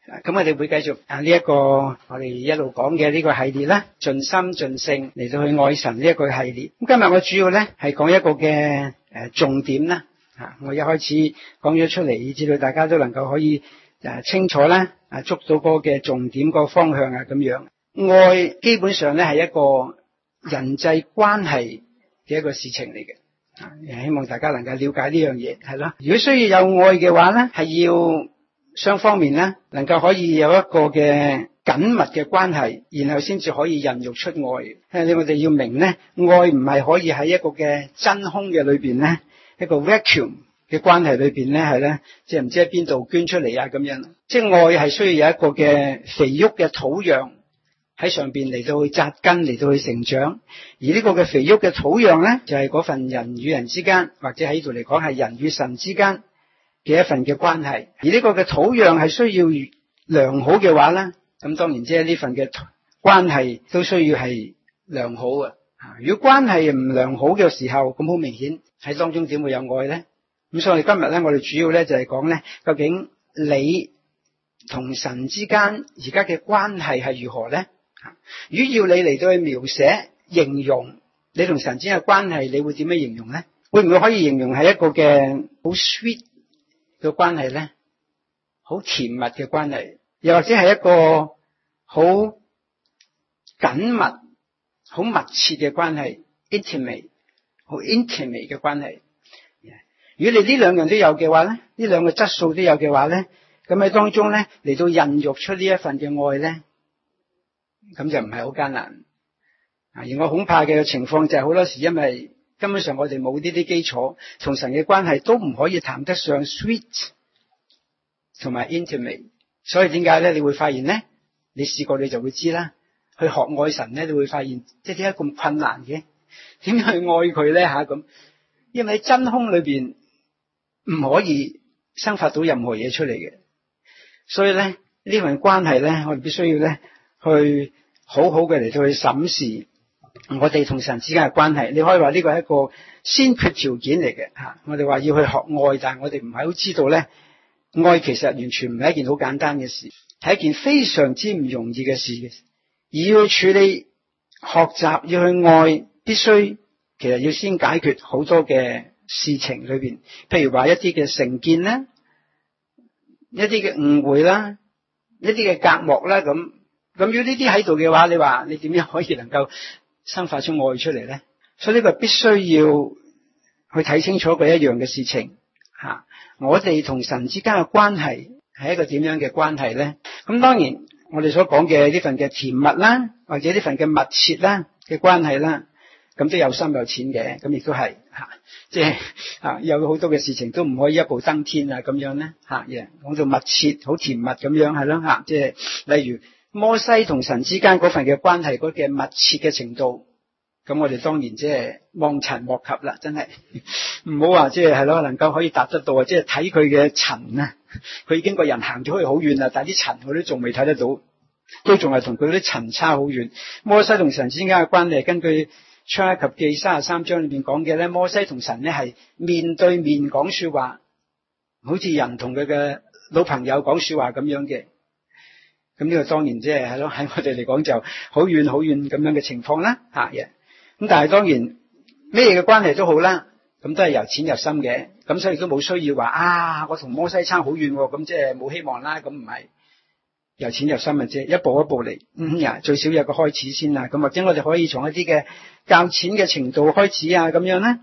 咁我哋會繼續呢一個我哋一路講嘅呢個系列啦，盡心盡性嚟到去愛神呢一個系列。咁今日我主要咧係講一個嘅重點啦。我一開始講咗出嚟，以至到大家都能夠可以清楚啦，捉到嗰個嘅重點個方向咁樣。愛基本上咧係一個人際關係嘅一個事情嚟嘅。希望大家能夠了解呢樣嘢係咯。如果需要有愛嘅話咧，係要雙方面咧，能夠可以有一個嘅緊密嘅關係，然後先至可以孕育出愛。我哋要明咧，愛唔係可以喺一個嘅真空嘅裏邊咧，一個 vacuum 嘅關係裏邊咧，係咧，即係唔知喺邊度捐出嚟咁樣。即係愛係需要有一個嘅肥沃嘅土壤喺上邊嚟到去扎根，嚟到去成長。而呢個嘅肥沃嘅土壤咧，就係嗰份人與人之間，或者喺呢度嚟講係人與神之間嘅一份嘅關係。而呢個嘅土壤係需要良好嘅話咧，咁當然即係呢份嘅關係都需要係良好嘅。如果關係唔良好嘅時候，咁好明顯喺當中點會有愛咧？咁所以今日咧，我哋主要咧就係講咧，究竟你同神之間而家嘅關係係如何咧？如果要你嚟到去描寫形容你同神之間嘅關係，你會點樣形容咧？會唔會可以形容係一個嘅好 sweet 嘅關係咧？好甜蜜嘅關係，又或者係一個好緊密、好密切嘅關係 ，intimate 好 intimate 嘅關係。如果你呢兩樣都有嘅話咧，呢兩個質素都有嘅話咧，咁喺當中咧嚟到孕育出呢一份嘅愛咧，咁就唔係好艱難。而我恐怕嘅情況就係好多時，因為根本上我哋冇呢啲基礎，同神嘅關係都唔可以談得上 sweet 同埋 intimate。所以點解咧？你會發現咧，你試過你就會知啦。去學愛神咧，你會發現即係點解咁困難嘅？點去愛佢咧咁？因為喺真空裏邊唔可以生發到任何嘢出嚟嘅。所以咧，呢份關係咧，我哋必須要咧去好好嘅嚟到去審視我哋同神之間嘅關係。你可以話呢個係一個先決條件嚟嘅。我哋話要去學愛，但係我哋唔係好知道咧，愛其實完全唔係一件好簡單嘅事，係一件非常之唔容易嘅事嘅。而要去處理、學習、要去愛，必須其實要先解決好多嘅事情裏邊，譬如話一啲嘅成見啦，一啲嘅誤會啦，一啲嘅隔膜啦，咁如果呢啲喺度嘅話，你話你點樣可以能夠生發出愛出嚟咧？所以呢個必須要去睇清楚嘅一樣嘅事情。我哋同神之間嘅關係係一個點樣嘅關係咧？咁當然我哋所講嘅呢份嘅甜蜜啦，或者呢份嘅密切啦嘅關係啦，咁都有深有淺嘅，咁亦都係即係有好多嘅事情都唔可以一步登天咁樣咧講到密切好甜蜜咁樣係咯即係例如摩西同神之間嗰份嘅關係嗰嘅密切嘅程度，咁我哋當然即係望塵莫及啦，真係唔好話即係咯，能夠可以達得到即係睇佢嘅塵啊，佢已經個人行咗去好遠啦，但係啲塵佢都仲未睇得到，都仲係同佢啲塵差好遠。摩西同神之間嘅關係，根據出埃及記33章裏面講嘅咧，摩西同神咧係面對面講說話，好似人同佢嘅老朋友講說話咁樣嘅。咁呢個當然即係咯，喺我哋嚟講就好遠好遠咁樣嘅情況啦咁但係當然咩嘅關係都好啦，咁都係由淺入深嘅，咁所以都冇需要話我同摩西差好遠咁即係冇希望啦，咁唔係由淺入深嘅啫，一步一步嚟最少有個開始先啦，咁或者我哋可以從一啲嘅較淺嘅程度開始咁樣啦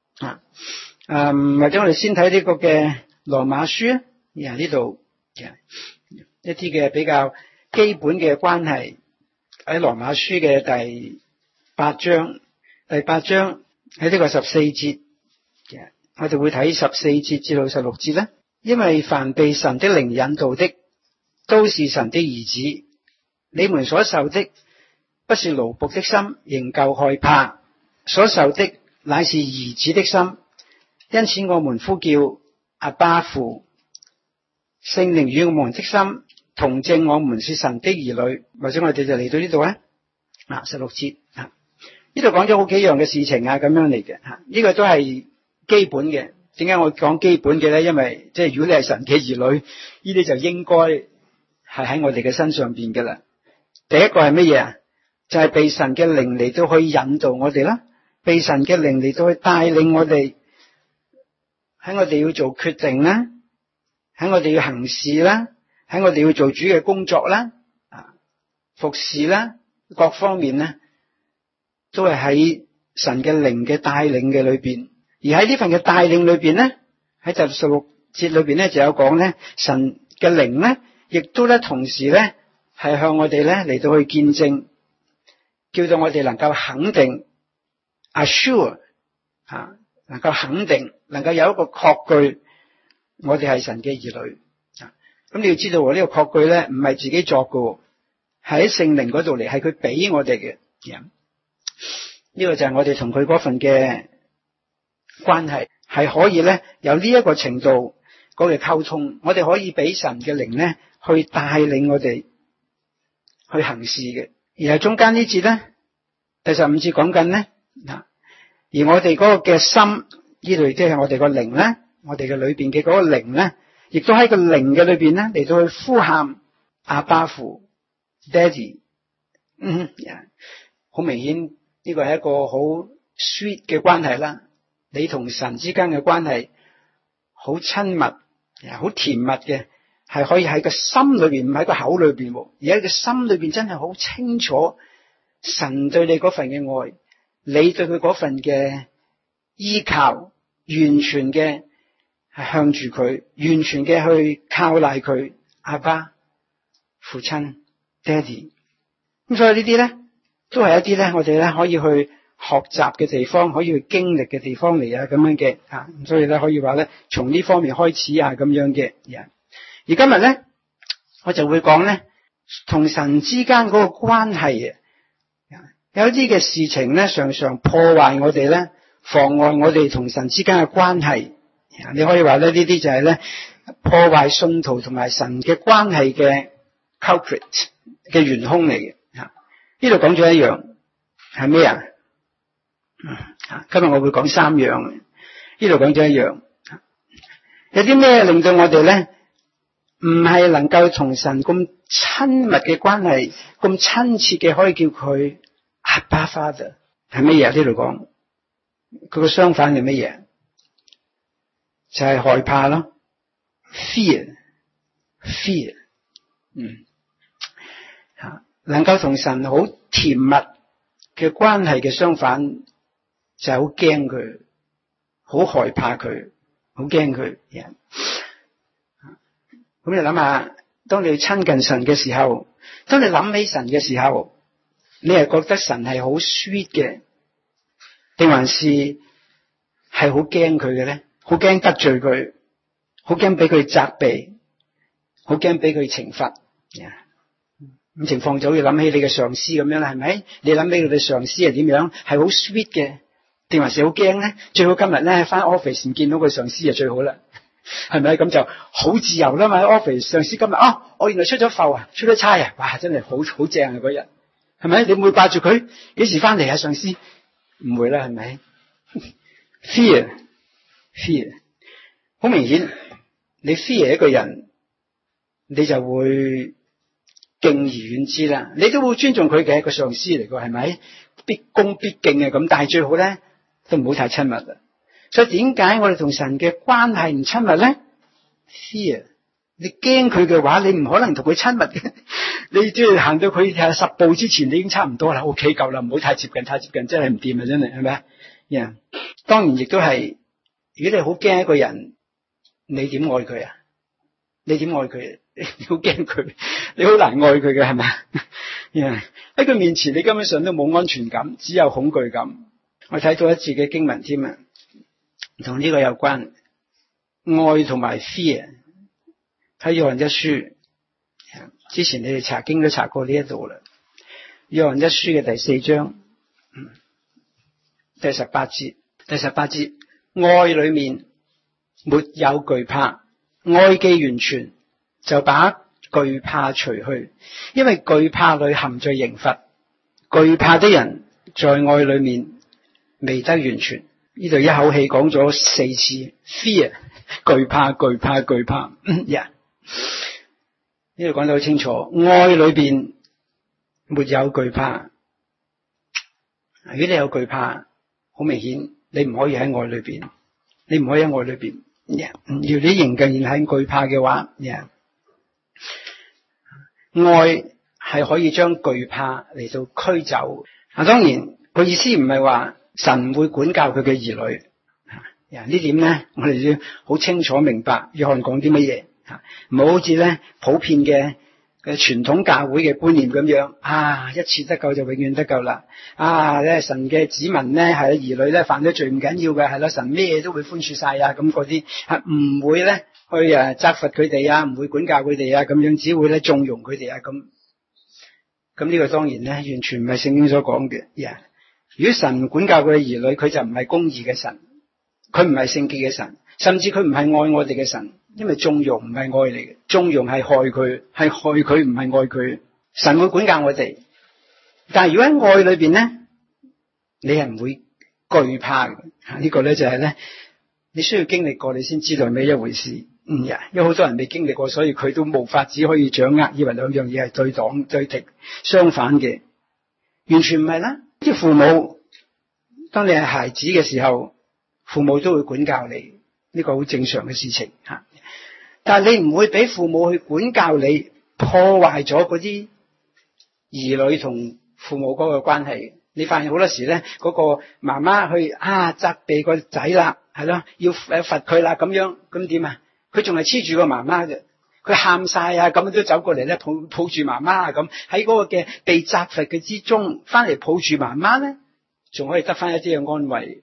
或者我哋先睇呢個嘅羅馬書呢度一啲嘅比較基本嘅關係，喺羅馬書嘅第8章喺呢個14節我哋會睇14節至到16節啦。因為凡被神的靈引導的，都是神的兒子。你們所受的不是奴僕的心，仍舊害怕，所受的乃是兒子的心。因此我們呼叫阿爸父。聖靈與我們的心同證我們是神的兒女。或者我哋就嚟到呢度咧16節呢度講咗好幾樣嘅事情咁樣嚟嘅呢個都係基本嘅。點解我講基本嘅咧？因為即係如果你係神嘅兒女，呢啲就應該係喺我哋嘅身上邊㗎啦。第一個係乜嘢啊？就係被神嘅靈嚟到去引導我哋啦，被神嘅靈嚟到去帶領我哋，喺我哋要做決定啦，喺我哋要行事啦，喺我哋要做主嘅工作啦，服侍啦，各方面咧都係喺神嘅靈嘅帶領嘅裏邊。而喺呢份嘅帶領裏邊咧，喺第16節裏邊咧就有講咧，神嘅靈咧亦都咧同時咧係向我哋咧嚟到去見證，叫到我哋能夠肯定 assure 能夠肯定，能夠有一個確據，我哋係神嘅兒女。咁你要知道呢個確據咧唔係自己作嘅，係喺聖靈嗰度嚟，係佢俾我哋嘅。呢個就係我哋同佢嗰份嘅關係，係可以咧有呢一個程度嗰個溝通，我哋可以俾神嘅靈咧去帶領我哋去行事嘅。而係中間呢節咧，第15節講緊咧，而我哋嗰個嘅心呢度即係我哋個靈咧，我哋嘅裏邊嘅嗰個靈咧，亦都喺個靈嘅裏邊咧嚟到去呼喊阿爸父 Daddy。好明顯呢個係一個好 sweet 嘅關係啦。你同神之間嘅關係好親密，好甜蜜嘅，係可以喺個心裏邊，唔喺個口裏邊，而喺個心裏邊真係好清楚神對你嗰份嘅愛，你對佢嗰份嘅依靠，完全嘅係向住佢，完全嘅去靠賴佢，阿爸父親爹哋。咁所以呢啲咧都係一啲咧我哋咧可以去學習嘅地方，可以去經歷嘅地方嚟啊，咁樣嘅咁所以咧可以話咧從呢方面開始啊，咁樣嘅。而今日咧我就會講咧同神之間嗰個關係啊，有啲嘅事情咧常常破壞我哋咧，妨礙我哋同神之間嘅關係。你可以話咧呢啲就係咧破壞信徒同埋神嘅關係嘅 culprit 嘅元兇嚟嘅。呢度講咗一樣係咩啊？今日我會講3樣。呢度講咗一樣，有啲咩令到我哋咧唔係能夠同神咁親密嘅關係，咁親切嘅可以叫佢阿爸 Father 係乜嘢？呢度講佢個相反係乜嘢？就係害怕咯 ，fear，能夠同神好甜蜜嘅關係嘅相反就係好驚佢，好害怕佢，好驚佢。咁你諗下，當你親近神嘅時候，當你諗起神嘅時候，你係覺得神係好 sweet 嘅，定還是係好驚佢嘅咧？好驚得罪佢，好驚俾佢責備，好驚俾佢懲罰。咁情況就好似諗起你嘅上司咁樣啦，係咪？你諗起你嘅上司係點樣？係好 sweet 嘅，定還是好驚咧？最好今日咧翻 office 見到個上司就最好啦，係咪？咁就好自由啦嘛。喺 office 上司今日我原來出咗埠啊，出咗差啊，哇，真係好正啊嗰日，係咪？你唔會掛住佢幾時翻嚟啊？上司唔會啦，係咪？fear，好明顯，你 fear 一個人，你就會敬而遠之啦。你都會尊重佢嘅一個上司嚟嘅，係咪？必恭必敬嘅咁，但係最好咧都唔好太親密啦。所以點解我哋同神嘅關係唔親密咧 ？fear， 你驚佢嘅話，你唔可能同佢親密嘅。你只要行到佢10步之前，你已經差唔多啦，OK 夠啦，唔好太接近，真係唔掂啊，真係，係咪啊？當然亦都係，如果你好驚一個人，你點愛佢啊？你點愛佢？你好驚佢，你好難愛佢嘅，係咪？喺佢面前，你根本上都冇安全感，只有恐懼感。我睇到一次嘅經文添啊，同呢個有關，愛同埋 fear。喺約翰一書，之前你哋查經都查過呢一度啦。約翰一書嘅第4章，第18節，愛裏面沒有懼怕，愛既完全，就把懼怕除去，因為懼怕裏含着刑罰，懼怕的人在愛裏面未得完全。呢度一口氣講咗4次 fear， 懼怕。 呢度講得好清楚，愛裏邊沒有懼怕。如果你有懼怕，好明顯你唔可以喺愛裏邊，你唔可以喺愛裏邊。如你仍然係懼怕嘅話，愛係可以將懼怕嚟到驅走。當然個意思唔係話神會管教佢嘅兒女。呢點咧，我哋要好清楚明白約翰講啲乜嘢。唔好好似咧普遍嘅傳統教會嘅觀念咁樣，一次得救就永遠得救啦。咧神嘅子民咧係兒女咧犯咗罪唔緊要嘅，係啦，神咩都會寬恕晒啊，咁嗰啲係唔會咧去責罰佢哋啊，唔會管教佢哋啊，咁樣只會咧縱容佢哋啊，咁呢個當然咧完全唔係聖經所講嘅。如果神管教佢嘅兒女，佢就唔係公義嘅神，佢唔係聖潔嘅神，甚至佢唔係愛我哋嘅神。因為縱容唔係愛嚟嘅，縱容係害佢，係害佢唔係愛佢。神會管教我哋，但係如果喺愛裏邊咧，你係唔會懼怕嘅。呢個咧就係咧，你需要經歷過你先知道係咩一回事。因為好多人未經歷過，所以佢都無法只可以掌握，以為兩樣嘢係對擋對敵，相反嘅，完全唔係啦。即係父母，當你係孩子嘅時候，父母都會管教你，呢個好正常嘅事情吓。但係你唔會俾父母去管教你，破壞咗嗰啲兒女同父母嗰個關係。你發現好多時咧，嗰個媽媽去責備個仔啦，係咯，要罰佢啦，咁樣咁點啊？佢仲係黐住個媽媽嘅，佢喊晒啊，咁都走過嚟咧，抱住媽媽啊，咁喺嗰個嘅被責罰嘅之中，翻嚟抱住媽媽咧，仲可以得翻一啲嘅安慰。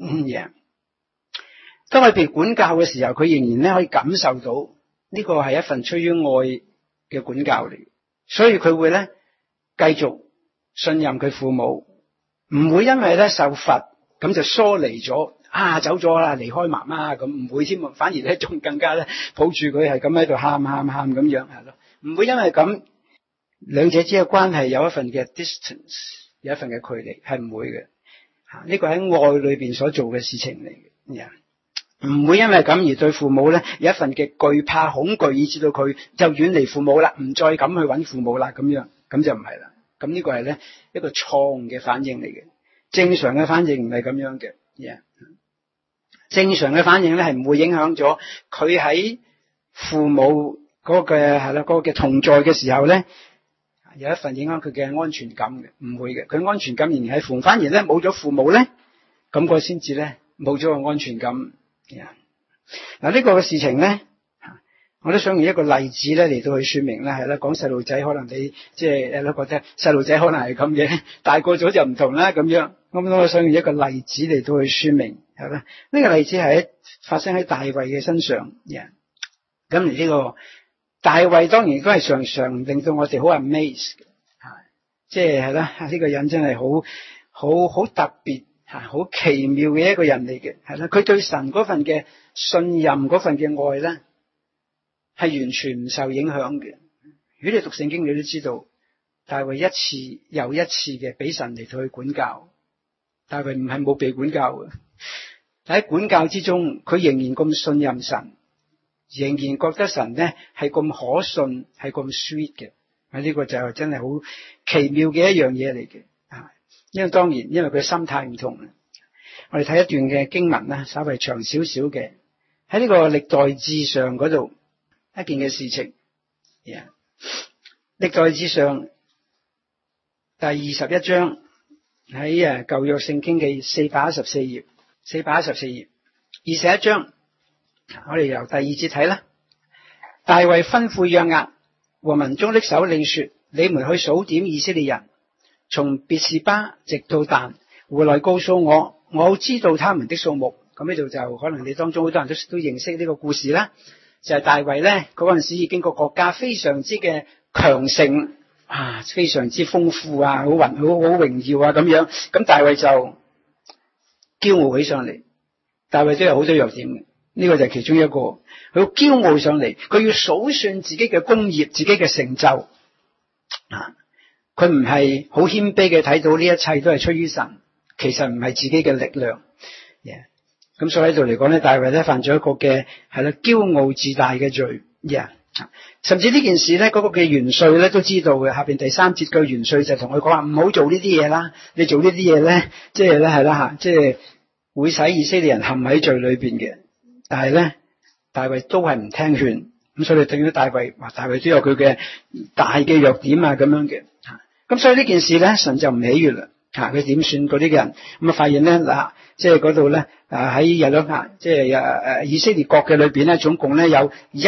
當佢被管教嘅時候，佢仍然咧可以感受到呢個係一份出於愛嘅管教嚟，所以佢會咧繼續信任佢父母，唔會因為咧受罰咁就疏離咗走咗啦，離開媽媽咁，唔會添，反而咧仲更加咧抱住佢係咁喺度喊咁樣，係咯，唔會因為咁兩者之間嘅關係有一份嘅 distance， 有一份嘅距離，係唔會嘅。呢個喺愛裏邊所做嘅事情嚟嘅。唔會因為咁而對父母咧有一份嘅懼怕恐懼，以至到佢就遠離父母啦，唔再咁去揾父母啦，咁樣咁就唔係啦。咁呢個係咧一個錯誤嘅反應嚟嘅。正常嘅反應唔係咁樣嘅。正常嘅反應咧係唔會影響咗佢喺父母嗰個嘅同在嘅時候咧有一份影響佢嘅安全感嘅，唔會嘅。佢安全感仍然喺父母，反而咧冇咗父母咧，咁佢先至咧冇咗個安全感。嗱，呢個嘅事情咧，我都想用一個例子咧嚟到去說明啦，係啦，講細路仔可能你即係覺得細路仔可能係咁嘅，大個咗就唔同啦咁樣。咁我想用一個例子嚟到去說明，係啦，呢個例子係發生喺大衛嘅身上。咁而呢個大衛當然都係常常令到我哋好 amazed 嘅，即係啦，呢個人真係好特別。好奇妙嘅一個人嚟嘅，係啦，佢對神嗰份嘅信任，嗰份嘅愛咧，係完全唔受影響嘅。如果你讀聖經，你都知道，大衛一次又一次嘅俾神嚟到去管教，大衛唔係冇被管教嘅，但喺管教之中，佢仍然咁信任神，仍然覺得神咧係咁可信，係咁 sweet 嘅。呢個就真係好奇妙嘅一樣嘢嚟嘅。因為當然，因為佢心態唔同。我哋睇一段嘅經文啦，稍微長少少嘅，喺呢個歷代志上嗰度一件嘅事情。歷代志上第21章喺舊約聖經嘅414頁，21章，我哋由第2節睇啦。大衛吩咐約押和民中的首領說：你們去數點以色列人，從別是巴直到但，回來告訴我，我好知道他們的數目。咁呢度就可能你當中好多人都認識呢個故事啦。就係大衛咧，嗰陣時已經個國家非常之嘅強盛非常之豐富好榮耀咁樣。咁大衛就驕傲起上嚟。大衛都有好多弱點嘅，呢個就係其中一個。佢驕傲上嚟，佢要數算自己嘅功業，自己嘅成就。佢唔係好謙卑嘅睇到呢一切都係出於神，其實唔係自己嘅力量。咁所以喺度嚟講咧，大衛咧犯咗一個嘅驕傲自大嘅罪。 甚至呢件事咧，嗰個嘅元帥咧都知道嘅。下邊第3節嘅元帥就同佢講話，唔好做呢啲嘢啦，你做呢啲嘢咧，即係咧係啦吓，即係會使以色列人陷喺罪裏邊嘅。但係咧，大衛都係唔聽勸，咁所以對於大衛，大衛都有佢嘅大嘅弱點啊咁樣嘅。咁所以呢件事咧，神就唔喜悅啦。佢點算嗰啲嘅人？咁啊發現咧嗱，即係嗰度咧喺耶路撒冷，即係以色列國嘅裏邊咧，總共咧有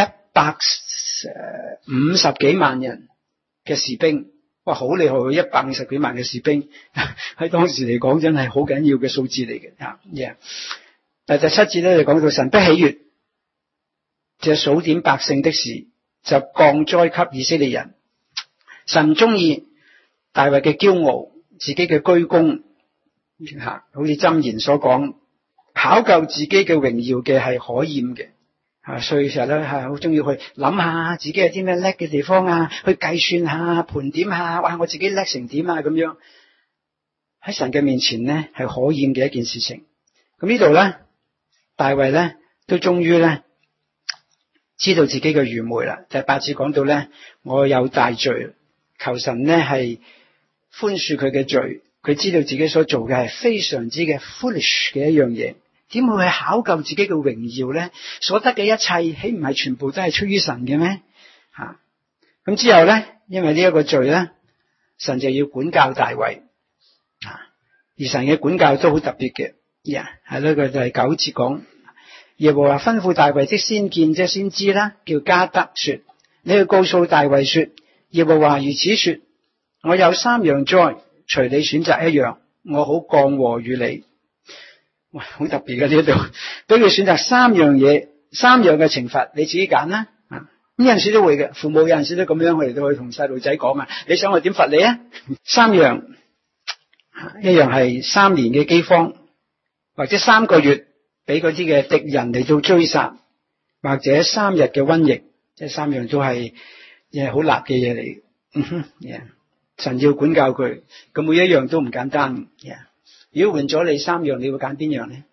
150幾萬人嘅士兵。哇，好厲害！150幾萬嘅士兵喺當時嚟講真係好緊要嘅數字嚟嘅。但第7節咧就講到神不喜悅，就數點百姓的事，就降災給以色列人。神中意大衛嘅驕傲，自己嘅居功，好似箴言所講，考究自己嘅榮耀嘅係可厭嘅。所以成日咧係好中意去諗下自己有啲咩叻嘅地方啊，去計算下盤點下，哇我自己叻成點啊咁樣。喺神嘅面前咧係可厭嘅一件事情。咁呢度咧大衛咧都終於咧知道自己嘅愚昧啦。第8節講到咧，我有大罪，求神咧係寬恕佢嘅罪。佢知道自己所做嘅係非常之嘅 foolish 嘅一樣嘢。點會去考究自己嘅榮耀咧？所得嘅一切，豈唔係全部都係出於神嘅咩？咁之後咧，因為呢一個罪咧，神就要管教大衛。而神嘅管教都好特別嘅。係呢個就係9節講，耶和華吩咐大衛的先見，即係先知啦，叫加德說：你去告訴大衛說，耶和華如此說，我有3樣災，隨你選擇一樣，我好降禍與你。哇，好特別嘅呢度，俾佢選擇3樣嘢，3樣嘅懲罰，你自己揀啦。咁有陣時都會嘅，父母有陣時都咁樣，我哋都去同細路仔講啊，你想我點罰你啊？3樣，一樣係3年嘅饑荒，或者3個月俾嗰啲嘅敵人嚟到追殺，或者3日嘅瘟疫，即係3樣都係好辣嘅嘢嚟。神要管教佢，咁每一樣都唔簡單。如果換咗你3樣，你會揀邊樣呢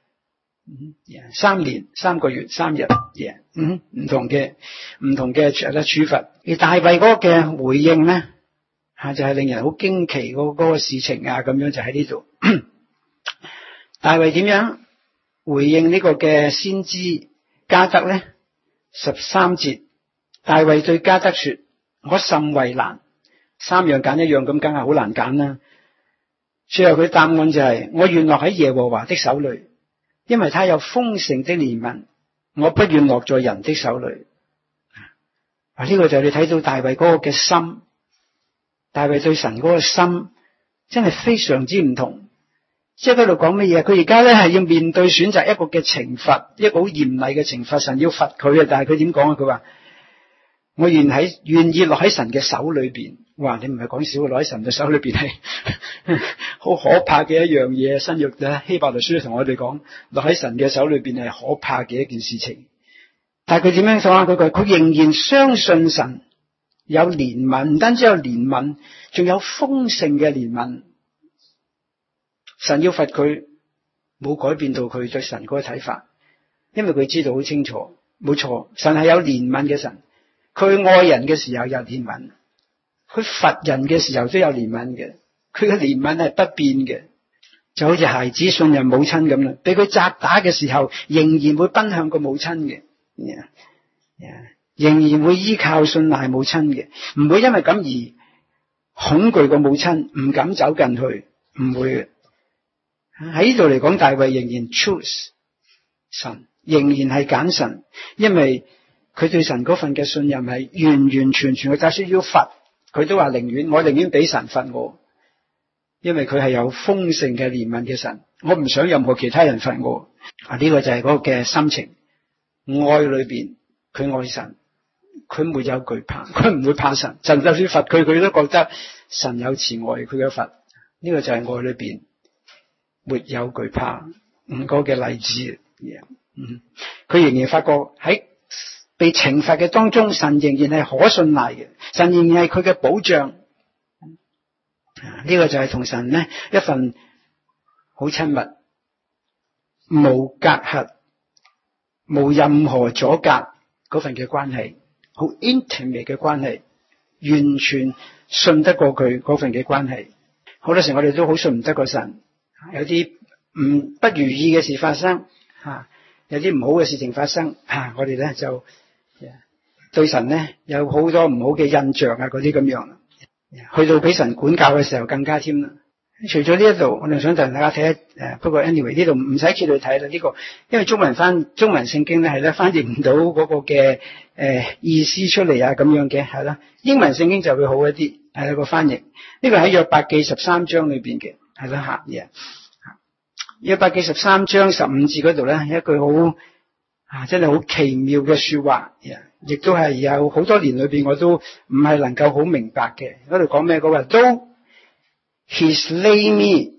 ？3年、3個月、3日，唔同嘅處罰。而大衛嗰個嘅回應咧，就係令人好驚奇嗰個事情啊，咁樣就喺呢度。大衛點樣回應呢個嘅先知加德咧？13節，大衛對加德說：我甚為難，3樣揀一樣，咁梗係好難揀啦。最後佢答案就係：我願落喺耶和華的手裏，因為他有豐盛的憐憫，我不願落在人的手裏。呢個就係你睇到大衛嗰個嘅心，大衛對神嗰個心真係非常之唔同。即係嗰度講乜嘢？佢而家咧係要面對選擇一個嘅懲罰，一個好嚴厲嘅懲罰，神要罰佢啊！但係佢點講啊？佢話：我願意落喺神嘅手裏邊。哇！你唔係講笑，落喺神嘅手裏邊係好可怕嘅一樣嘢。新約咧希伯來書同我哋講，落喺神嘅手裏邊係可怕嘅一件事情。但係佢點樣講啊？佢仍然相信神有憐憫，唔單止有憐憫，仲有豐盛嘅憐憫。神要罰佢，冇改變到佢對神嗰個睇法，因為佢知道好清楚，冇錯，神係有憐憫嘅神。佢愛人嘅時候有憐憫，佢罰人嘅時候都有憐憫嘅。佢嘅憐憫係不變嘅，就好似孩子信任母親咁啦。俾佢責打嘅時候，仍然會奔向個母親嘅，仍然會依靠信賴母親嘅，唔會因為咁而恐懼個母親，唔敢走近去，唔會嘅。喺呢度嚟講，大衛仍然 choose 神，仍然係揀神，因為佢對神嗰份嘅信任係完完全全嘅。就算要罰，佢都話我寧願俾神罰我，因為佢係有豐盛嘅憐憫嘅神，我唔想任何其他人罰我。呢個就係嗰個嘅心情，愛裏邊佢愛神，佢沒有懼怕，佢唔會怕神。神就算罰佢，佢都覺得神有慈愛，佢嘅罰。呢個就係愛裏邊沒有懼怕嗰個嘅例子。佢仍然發覺喺被懲罰嘅當中，神仍然係可信賴嘅，神仍然係佢嘅保障。呢個就係同神呢一份好親密、無隔閡、無任何阻隔嗰份嘅關係。 好 intimate 嘅關係，完全信得過佢嗰份嘅關係。好多時我哋都好信唔得過神，有啲不如意嘅事發生，有啲唔好嘅事情發生，我哋咧就對神咧有好多唔好嘅印象啊，嗰啲咁樣。去到俾神管教嘅時候更加添啦。除咗呢一度，我哋想同大家睇不過 anyway 呢度唔使揭去睇啦。呢個因為中文聖經咧係咧翻譯唔到嗰個嘅意思出嚟啊，咁樣嘅係啦。英文聖經就會好一啲，係啦個翻譯。呢個喺約伯記13章裏邊嘅，係啦吓嘢。約伯記13章15節嗰度咧，有一句好真係好奇妙嘅說話，亦都係有好多年裏邊我都唔係能夠好明白嘅。嗰度講咩？嗰個都。He slay me,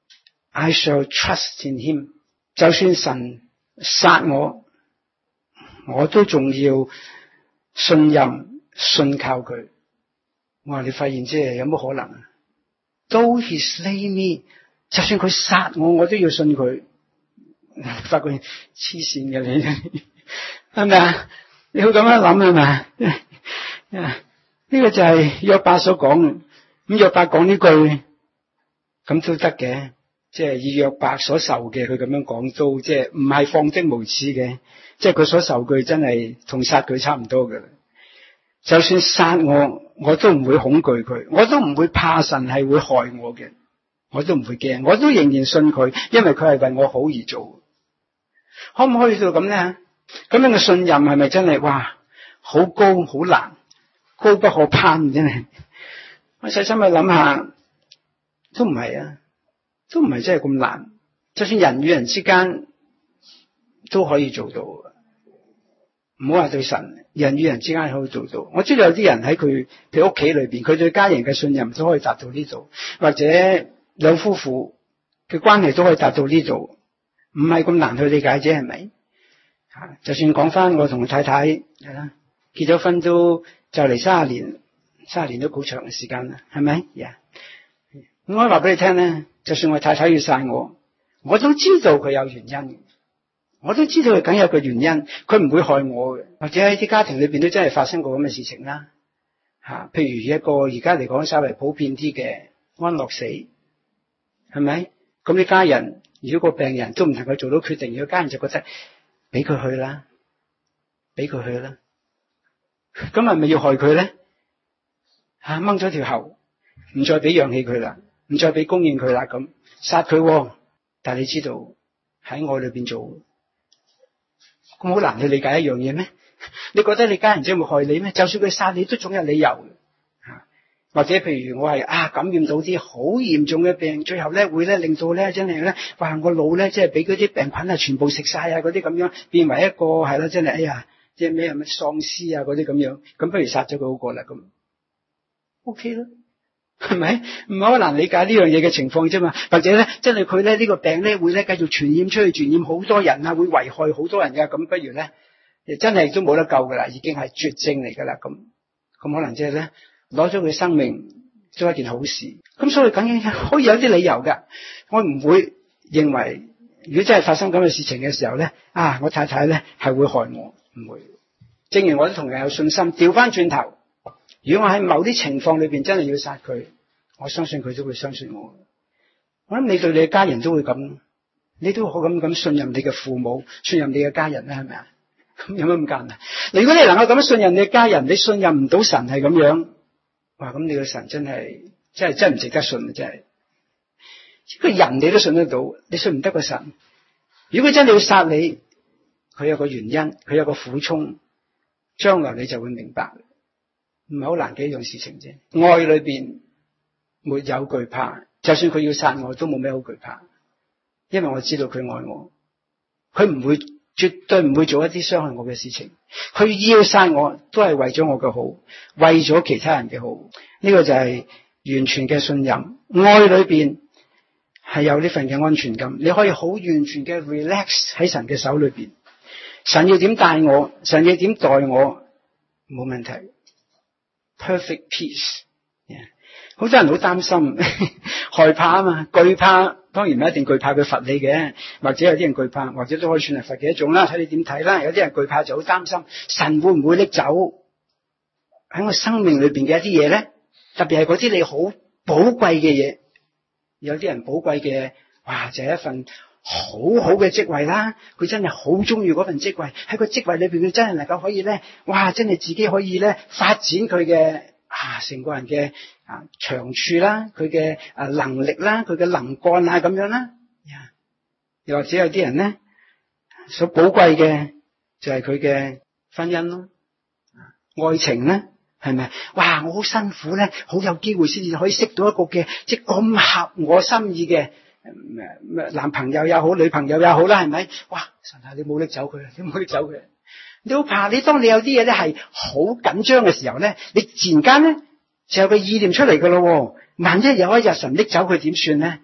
I shall trust in him。 就算神殺我，我都仲要信靠佢。我話你發現即係有冇可能啊？都 He slay me， 就算佢殺我，我都要信佢。發覺黐線嘅你，係咪啊？你會咁樣諗係咪？呢個就係約伯所講嘅。咁約伯講呢句。咁都得嘅，即係以約伯所受嘅，佢咁樣講都即係唔係放跡無恥嘅，即係佢所受嘅真係同殺佢差唔多嘅。就算殺我，我都唔會恐懼佢，我都唔會怕神係會害我嘅，我都唔會驚，我都仍然信佢，因為佢係為我好而做。可唔可以做到咁咧？咁樣嘅信任係咪真係哇好高好難，高不可攀真係？我細心去諗下。都唔係啊，都唔係真係咁難。就算人與人之間都可以做到，唔好話對神，人與人之間可以做到。我知道有啲人喺佢屋企裏邊，佢對家人嘅信任都可以達到呢度，或者兩夫婦嘅關係都可以達到呢度，唔係咁難去理解啫，係咪？就算講翻我同太太係啦，結咗婚都就嚟30年都好長嘅時間啦，係咪？Yeah。我可以話俾你聽咧，就算我太太要殺我，我都知道佢有原因，我都知道佢梗有個原因，佢唔會害我嘅。或者喺啲家庭裏邊都真係發生過咁嘅事情啦，譬如一個而家嚟講稍微普遍啲嘅安樂死，係咪？咁啲家人如果個病人都唔能夠做到決定，如果家人就覺得俾佢去啦，咁係咪要害佢咧？掹咗條喉，唔再俾氧氣佢啦。唔再俾供應佢啦，咁殺佢，但係你知道喺愛裏邊做，咁好難去理解一樣嘢咩？你覺得你家人真會害你咩？就算佢殺你，都總有理由。或者譬如我係感染到啲好嚴重嘅病，最後咧會咧令到咧真係咧，哇個腦咧即係俾嗰啲病菌全部食晒啊，嗰啲咁樣變為一個係啦，真係哎呀，即係咩喪屍啊嗰啲咁樣，咁不如殺咗佢好過啦，咁 OK 啦。係咪？唔好難理解呢樣嘢嘅情況啫嘛？或者咧，真係佢咧呢個病咧會咧繼續傳染出去，傳染好多人啊，會危害好多人噶。咁不如咧，真係都冇得救噶啦，已經係絕症嚟噶啦。咁可能即係咧攞咗佢生命都係一件好事。咁所以梗係可以有啲理由噶。我唔會認為如果真係發生咁嘅事情嘅時候咧，我太太咧係會害我，唔會。正如我都同樣有信心，調翻轉頭。如果我喺某啲情況裏邊真係要殺佢，我相信佢都會相信我。我諗你對你嘅家人都會咁，你都好咁信任你嘅父母，信任你嘅家人咧，係咪啊？咁有乜咁艱難？如果你能夠咁樣信任你嘅家人，你信任唔到神係咁樣，哇！咁你個神真係唔值得信啊！真係，個人你都信得到，你信唔得個神。如果佢真係要殺你，佢有個原因，佢有個苦衷，將來你就會明白。唔係好難嘅一樣事情啫。愛裏邊沒有懼怕，就算佢要殺我都冇咩好懼怕，因為我知道佢愛我，佢絕對唔會做一啲傷害我嘅事情。佢要殺我都係為咗我嘅好，為咗其他人嘅好。呢個就係完全嘅信任。愛裏邊係有呢份嘅安全感，你可以好完全嘅 relax 喺神嘅手裏邊。神要點帶我，神要點待我，冇問題。Perfect peace，好多人好擔心害怕啊嘛，懼怕，當然唔一定懼怕佢罰你嘅，或者有啲人懼怕，或者都可以算係罰嘅一種啦，睇你點睇啦。有啲人懼怕就好擔心神會唔會拎走喺我生命裏邊嘅一啲嘢咧，特別係嗰啲你好寶貴嘅嘢。有啲人寶貴嘅，哇，就係一份好好嘅職位啦，佢真係好中意嗰份職位，喺個職位裏邊佢真係能夠可以咧，哇，真係自己可以咧發展佢嘅成個人嘅長處啦，佢嘅能力啦，佢嘅能幹啊咁樣啦。又或者有啲人咧所寶貴嘅就係佢嘅婚姻咯，愛情咧，係咪？哇，我好辛苦咧，好有機會先至可以識到一個嘅即係咁合我心意嘅男朋友又好，女朋友又好啦，係咪？哇，神啊，你冇拎走佢，你冇拎走佢。你好怕你當你有啲嘢咧係好緊張嘅時候咧，你自然間咧就有個意念出嚟噶咯。萬一有一日神拎走佢點算咧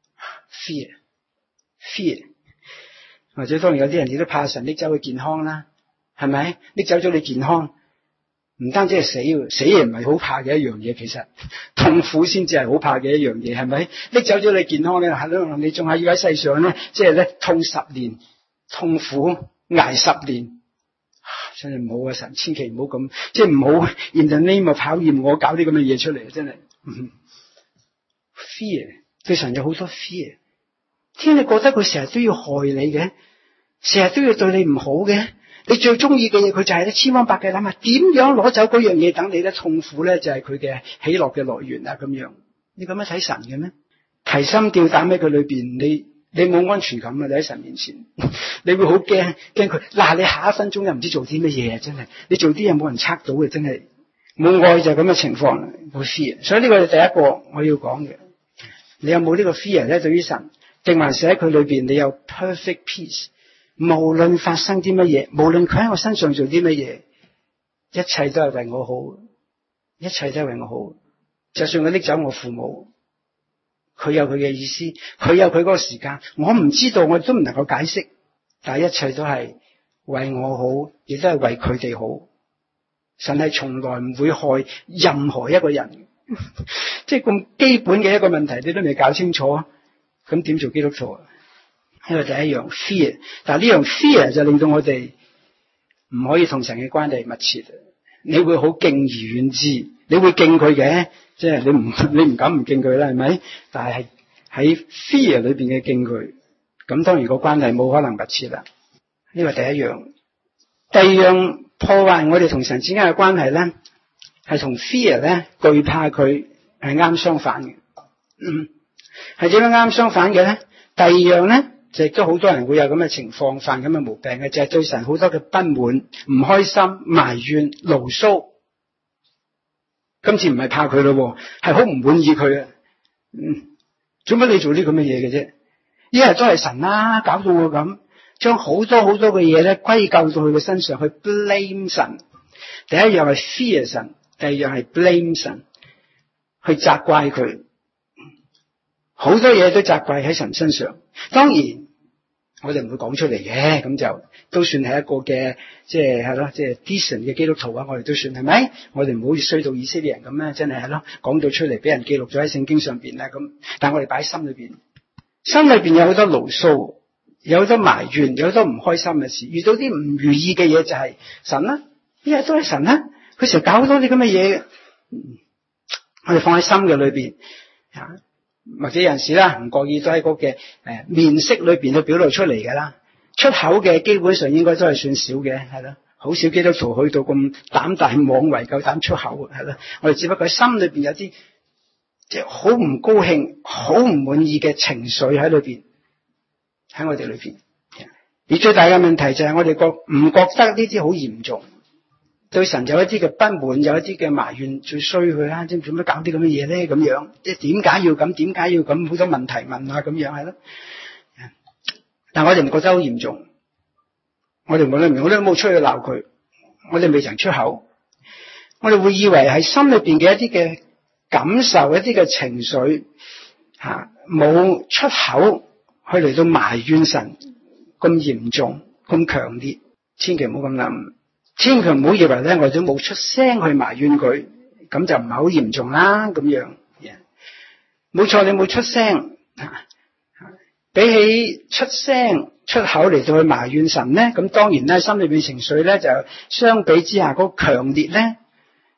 ？Fear， 或者當然有啲人亦都怕神拎走佢健康啦，係咪？拎走咗你健康，唔單止係死人唔係好怕嘅一樣嘢，其實痛苦先至係好怕嘅一樣嘢，係咪？拎走咗你健康咧，係咯，你仲係要喺世上咧，即係咧痛10年，痛苦挨10年，真係唔好啊！神千祈唔好咁，即係唔好 in the name of考驗我搞啲咁嘅嘢出嚟，真係。Fear 對神有好多 fear， 天你覺得佢成日都要害你嘅，成日都要對你唔好嘅。你最中意嘅嘢，佢就係咧千方百計諗下點樣攞走嗰樣嘢，等你咧痛苦咧就係佢嘅喜樂嘅來源啊！咁樣你咁樣睇神嘅咩？提心吊膽喺佢裏邊，你冇安全感啊！你喺神面前，你會好驚佢。嗱，你下一分鐘又唔知做啲乜嘢啊！真係，你做啲嘢冇人測到嘅，真係冇愛就係咁嘅情況，冇 fear。所以呢個係第一個我要講嘅。你有冇呢個 fear 咧？對於神，定還是喺佢裏邊你有 perfect peace？無論發生啲乜嘢，無論佢喺我身上做啲乜嘢，一切都係為我好，一切都係為我好。就算佢拎走我父母，佢有佢嘅意思，佢有佢嗰個時間，我唔知道，我都唔能夠解釋，但係一切都係為我好，亦都係為佢哋好。神係從來唔會害任何一個人，即係咁基本嘅一個問題，你都未搞清楚，咁點做基督徒啊？呢個第一樣 fear， 但係呢樣 fear 就令到我哋唔可以同神嘅關係密切。你會好敬而遠之，你會敬佢嘅，即係你唔敢唔敬佢啦，係咪？但係喺 fear 裏邊嘅敬佢，咁當然個關係冇可能密切啦。呢個第一樣。第二樣破壞我哋同神之間嘅關係咧，係同 fear 咧懼怕佢係啱相反嘅。係點樣啱相反嘅咧？第二樣咧，就亦都好多人會有咁嘅情況，犯咁嘅毛病嘅，就係對神好多嘅不滿、唔開心、埋怨、牢騷。今次唔係怕佢咯，係好唔滿意佢啊！做乜你做啲咁嘅嘢嘅啫？一日都係神啦，搞到我咁，將好多好多嘅嘢咧歸咎到佢嘅身上，去 blame 神。第一樣係 fear 神，第二樣係 blame 神，去責怪佢。好多嘢都責怪喺神身上。當然我哋唔會講出嚟嘅，咁就都算係一個嘅，即係咯，即係 decent 嘅基督徒啊！我哋都算係咪？我哋唔好似衰到以色列人咁咧，真係咯，講到出嚟俾人記錄咗喺聖經上邊啦咁。但係我哋擺喺心裏邊，心裏邊有好多牢騷，有好多埋怨，有好多唔開心嘅事，遇到啲唔如意嘅嘢就係神啦，呢日都係神啦，佢成日搞好多啲咁嘅嘢，我哋放喺心嘅裏邊啊。或者有陣時啦，唔覺意都喺嗰嘅面色裏邊去表露出嚟嘅啦。出口嘅基本上應該都係算少嘅，係咯。好少基督徒去到咁膽大妄為，夠膽出口，係咯。我哋只不過喺心裏邊有啲即係好唔高興、好唔滿意嘅情緒喺裏邊，喺我哋裏邊。而最大嘅問題就係我哋唔覺得呢啲好嚴重。對神有一啲嘅不滿，有一啲嘅埋怨，最衰佢啦，即係做乜搞啲咁嘅嘢咧？咁樣即係點解要咁？點解要咁？好多問題問啊，咁樣係咯。但我哋唔覺得好嚴重，我哋冇得明，我都冇出去鬧佢，我哋未曾出口，我哋會以為係心裏邊嘅一啲嘅感受，一啲嘅情緒冇出口去嚟到埋怨神咁嚴重、咁強烈，千祈唔好咁諗。千祈唔好以為咧，我哋都冇出聲去埋怨佢，咁就唔係好嚴重啦。咁樣，冇錯，你冇出聲，比起出聲出口嚟到去埋怨神咧，咁當然咧，心裏邊情緒咧就相比之下嗰個強烈咧，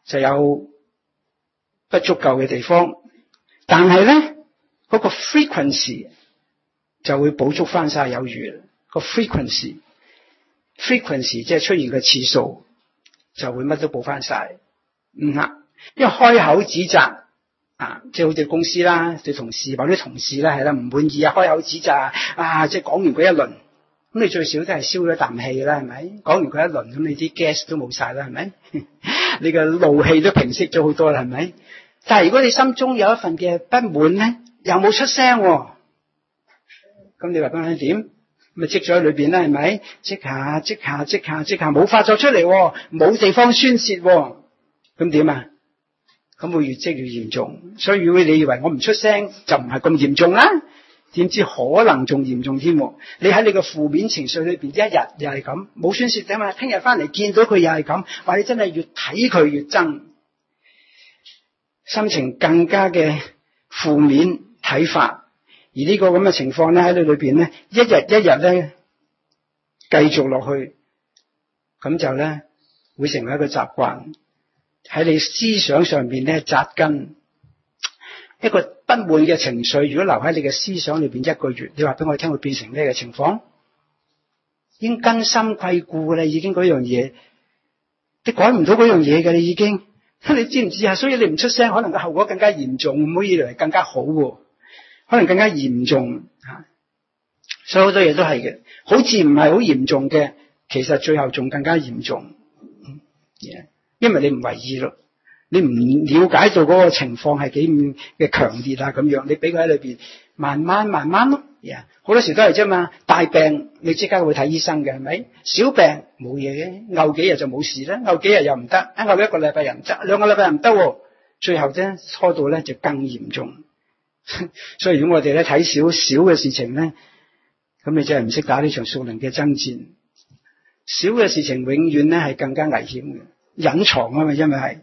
就有不足夠嘅地方，但係咧嗰個 frequency 就會補足翻晒有餘。個 frequency 即係出現嘅次數就會乜都補翻晒。因為開口指責即係好似公司啦，對同事或者同事啦係啦唔滿意開口指責即係講完佢一輪，咁你最少都係消咗啖氣啦，係咪？講完佢一輪，咁你啲 gas 都冇晒啦，係咪？你嘅怒氣都平息咗好多啦，係咪？但係如果你心中有一份嘅不滿咧，又冇出聲，咁你話講緊點？咪積咗喺裏邊啦，係咪？積下冇發作出嚟，冇地方宣洩，咁點啊？咁會越積越嚴重。所以如果你以為我唔出聲就唔係咁嚴重啦，點知可能仲嚴重添。你喺你個負面情緒裏邊，一日又係咁，冇宣洩啊嘛，聽日翻嚟見到佢又係咁，話你真係越睇佢越憎，心情更加嘅負面睇法。而呢個咁嘅情況咧喺你裏邊咧，一日咧繼續落去，咁就咧會成為一個習慣，喺你思想上邊咧扎根。一個不滿嘅情緒如果留喺你嘅思想裏邊一個月，你話俾我聽會變成咩嘅情況？已經根深蒂固嘅啦，已經嗰樣嘢你改唔到嗰樣嘢嘅，你已經你知唔知啊？所以你唔出聲，可能個後果更加嚴重，唔好以為更加好，可能更加嚴重。所以好多嘢都係嘅，好似唔係好嚴重嘅，其實最後仲更加嚴重。因為你唔為意咯，你唔了解到嗰個情況係幾咁嘅強烈咁樣，你俾佢喺裏邊慢慢咯。好多時都係啫嘛，大病你即刻會睇醫生嘅，係咪？小病冇嘢嘅，漚幾日就冇事啦，漚幾日又唔得，漚一個禮拜又唔得，兩個禮拜又唔得，最後咧拖到咧就更嚴重。所以如果我哋咧睇少少嘅事情咧，咁你真係唔識打呢場屬靈嘅爭戰。小嘅事情永遠咧係更加危險嘅，隱藏啊嘛，因為係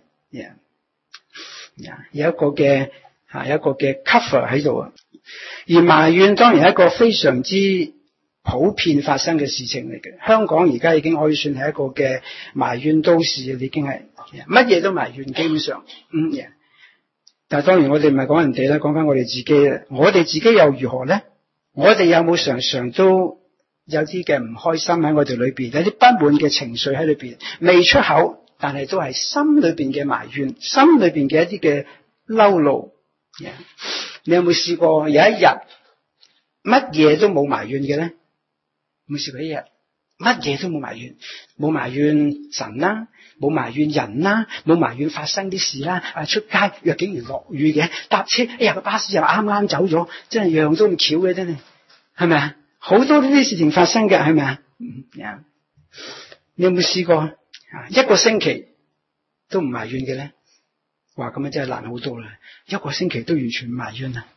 有一個嘅cover 喺度啊。而埋怨當然係一個非常之普遍發生嘅事情嚟嘅。香港而家已經可以算係一個嘅埋怨都市，已經係乜嘢都埋怨，基本上但係當然我哋唔係講人哋啦，講翻我哋自己啦。我哋自己又如何咧？我哋有冇常常都有啲嘅唔開心喺我哋裏邊，有啲不滿嘅情緒喺裏邊，未出口，但係都係心裏邊嘅埋怨，心裏邊嘅一啲嘅嬲怒。你有冇試過有一日乜嘢都冇埋怨嘅咧？有冇試過一日乜嘢都冇埋怨？冇埋怨神啦，冇埋怨人啦，冇埋怨發生啲事啦。出街若竟然落雨嘅，搭車個巴士又啱啱走咗，真係樣都咁巧嘅，真係，係咪啊？好多呢啲事情發生嘅，係咪啊？你有冇試過一個星期都唔埋怨嘅咧？哇，咁樣真係難好多啦！一個星期都完全唔埋怨啊！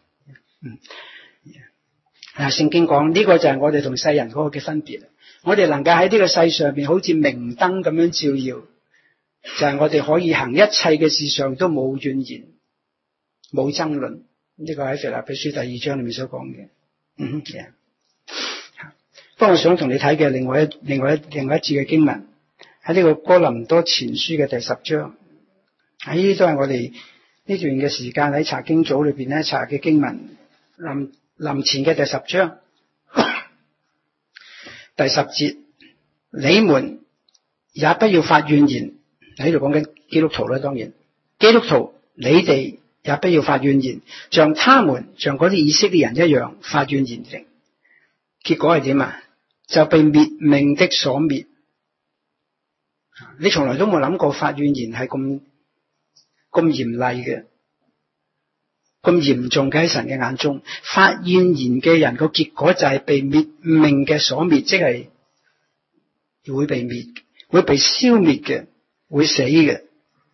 聖經講呢個就係我哋同世人嗰個嘅分別。我哋能夠喺呢個世上邊好似明燈咁樣照耀，就係我哋可以行一切嘅事上都冇怨言、冇爭論。呢個喺腓立比書第2章裏面所講嘅。不過我想同你睇嘅另外一節嘅經文喺呢個哥林多前書嘅第10章。呢啲都係我哋呢段嘅時間喺查經組裏邊咧查嘅經文。林前嘅第10章第10節，你們也不要發怨言。喺度講緊基督徒啦，當然基督徒你哋也不要發怨言，像嗰啲以色列人一樣發怨言的。結果係點啊？就被滅命的所滅。你從來都冇諗過發怨言係咁嚴厲嘅，咁嚴重嘅喺神嘅眼中。發怨言嘅人個結果就係被滅命嘅所滅，即係會被滅，會被消滅嘅，會死嘅。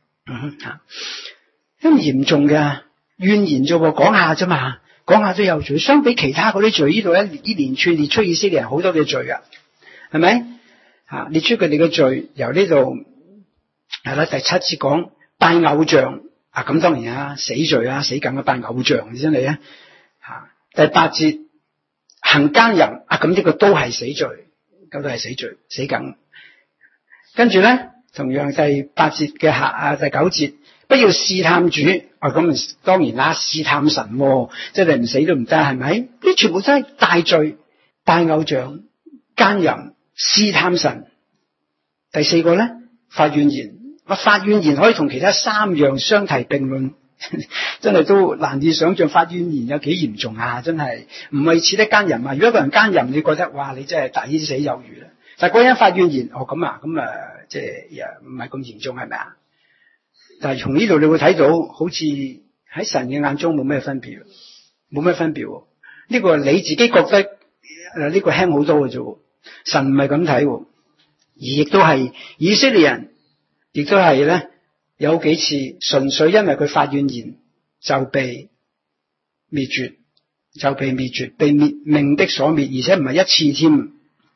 咁嚴重嘅怨言啫，講下啫嘛，講下都有罪。相比其他嗰啲罪，呢度一連串列出以色列人好多嘅罪啊，係咪？列出佢哋嘅罪，由呢度係啦，第7節講拜偶像咁當然啊，死罪啊，死梗嘅拜偶像真係啊。第8節行奸淫咁呢個都係死罪，咁都係死罪，死梗。跟住咧同樣第8節嘅第9節，不要試探主。咁當然啦，試探神，即係你唔死都唔得，係咪？呢全部都係大罪、拜偶像、奸淫、試探神。第4個咧，發怨言。發怨言可以同其他3樣相提並論，真係都難以想象發怨言有幾嚴重啊！真係唔係似得奸淫啊！如果一個人奸淫，你覺得哇，你真係抵死有餘啦。但係嗰個人發怨言，即係唔係咁嚴重，係咪啊？但係從呢度你會睇到，好似喺神嘅眼中冇咩分別，冇咩分別。呢個你自己覺得呢個輕好多嘅啫，神唔係咁睇，而亦都係以色列人。亦都係咧，有幾次純粹因為佢發怨言就被滅絕，被命的所滅，而且唔係一次添。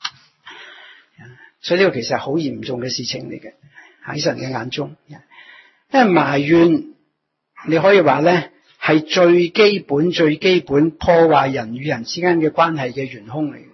所以呢個其實係好嚴重嘅事情嚟嘅，喺神嘅眼中。因為埋怨，你可以話咧係最基本破壞人與人之間嘅關係嘅元兇嚟嘅。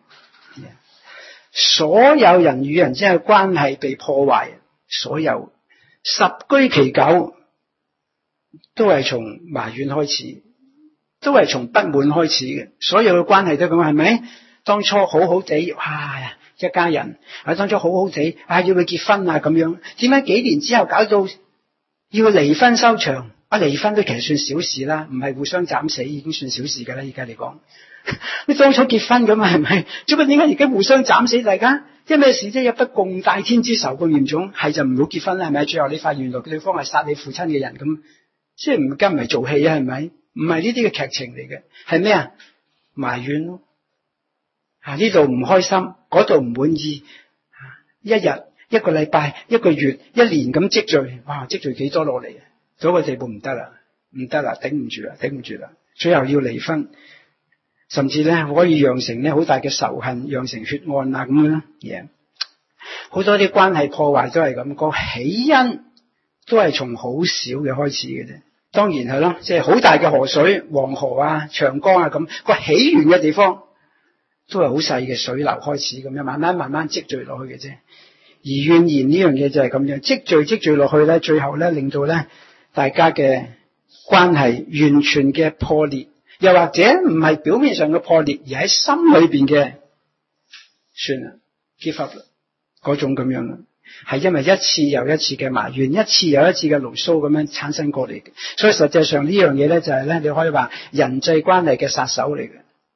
所有人與人之間嘅關係被破壞，所有十居其九都係從埋怨開始，都係從不滿開始嘅。所有嘅關係都咁，係咪？當初好好地，哇，一家人，當初好好地，要佢結婚啊咁樣，點解幾年之後搞到要離婚收場？離婚都其實算小事啦，唔係互相斬死已經算小事噶啦。而家嚟講，你當初結婚咁啊，係咪？做乜點解而家互相斬死大家？即係咩事啫？有不共戴天之仇咁嚴重，係就唔好結婚啦，係咪？最後你發現原來對方係殺你父親嘅人，咁即係唔係做戲啊？係咪？唔係呢啲嘅劇情嚟嘅，係咩啊？埋怨咯，呢度唔開心，嗰度唔滿意，一日、一個禮拜、一個月、一年咁積聚，哇！積聚幾多落嚟啊？到個地步唔得啦，頂唔住啦，最後要離婚。甚至咧可以釀成咧好大嘅仇恨，釀成血案啊咁樣嘢。好多啲關係破壞都係咁，個起因都係從好少嘅開始嘅啫。當然係咯，即係好大嘅河水，黃河啊、長江啊咁，個起源嘅地方都係好細嘅水流開始咁樣，慢慢積聚落去嘅啫。而怨言呢樣嘢就係咁樣積聚落去咧，最後咧令到咧大家嘅關係完全嘅破裂。又或者唔係表面上嘅破裂，而喺心裏邊嘅算啦 give up 啦嗰種咁樣啦，係因為一次又一次嘅埋怨，一次又一次嘅牢騷咁樣產生過嚟嘅。所以實際上呢樣嘢咧就係咧，你可以話人際關係嘅殺手嚟嘅。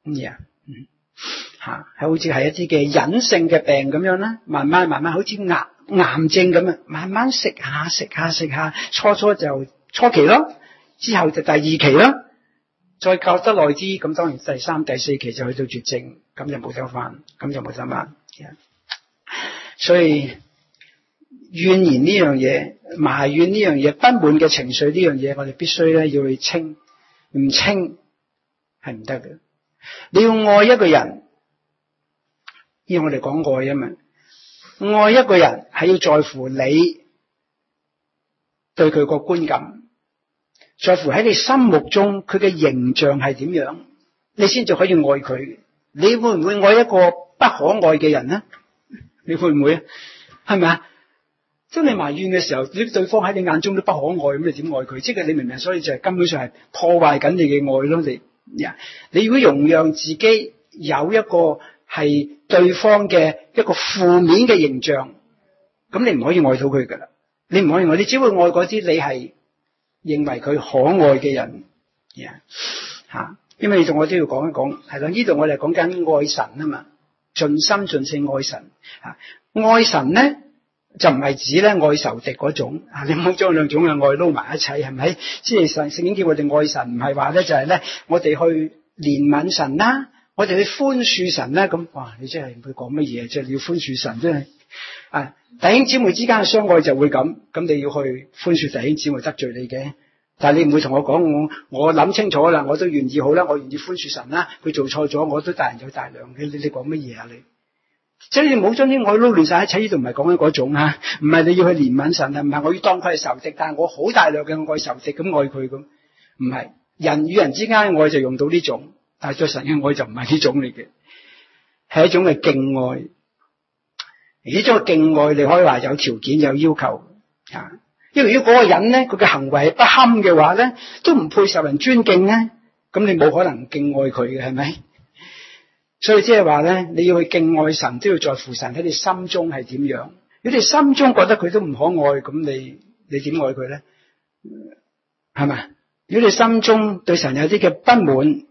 係好似係一啲嘅隱性嘅病咁樣啦，慢慢好似癌症咁樣，慢慢食下，初就初期咯，之後就第2期咯。再教得耐啲，咁當然第3、第4期就去到絕症，咁就冇得翻。所以怨言呢樣嘢、埋怨呢樣嘢、不滿嘅情緒呢樣嘢，我哋必須咧要去清，唔清係唔得嘅。你要愛一個人，因為我哋講愛啊嘛，愛一個人係要在乎你對佢個觀感。在乎喺你心目中佢嘅形象係點樣，你先至可以愛佢。你會唔會愛一個不可愛嘅人呢？你會唔會啊？係咪啊？當你埋怨嘅時候，對方喺你眼中都不可愛，咁你點愛佢？即係你明唔明？所以就係根本上係破壞緊你嘅愛咯。你如果容讓自己有一個係對方嘅一個負面嘅形象，咁你唔可以愛到佢噶啦。你唔可以愛，你只會愛嗰啲你係認為佢可愛嘅人，因為我都要講一講，係啦，呢度我哋講緊愛神啊嘛，盡心盡性愛神。愛神咧就唔係指咧愛仇敵嗰種，你唔好將兩種嘅愛撈埋一齊，係咪？即係聖經叫我哋愛神，唔係話咧就係咧我哋去憐憫神啦，我哋去寬恕神啦。咁哇，你真係唔會講乜嘢，即係你要寬恕神，真係弟兄姊妹之間嘅相愛就會咁你要去寬恕弟兄姊妹得罪你嘅，但係你唔會同我講我諗清楚啦，我都願意好啦，我願意寬恕神啦，佢做錯咗我都大人有大量嘅，你講乜嘢啊你？即係你唔好將啲愛撈亂晒一齊，呢度唔係講緊嗰種啊，唔係你要去憐憫神啊，唔係我要當佢係仇敵，但係我好大量嘅愛仇敵咁愛佢咁，唔係人與人之間嘅愛就用到呢種，但係對神嘅愛就唔係呢種嚟嘅，係一種嘅敬愛。 呢種敬愛你可以話有條件有要求啊。因為如果嗰個人咧佢嘅行為係不堪嘅話咧，都唔配受人尊敬咧，咁你冇可能敬愛佢嘅，係咪？所以即係話咧，你要去敬愛神，都要在乎神喺你心中係點樣。如果你心中覺得佢都唔可愛，咁你點愛佢咧？係咪？如果你心中對神有啲嘅不滿，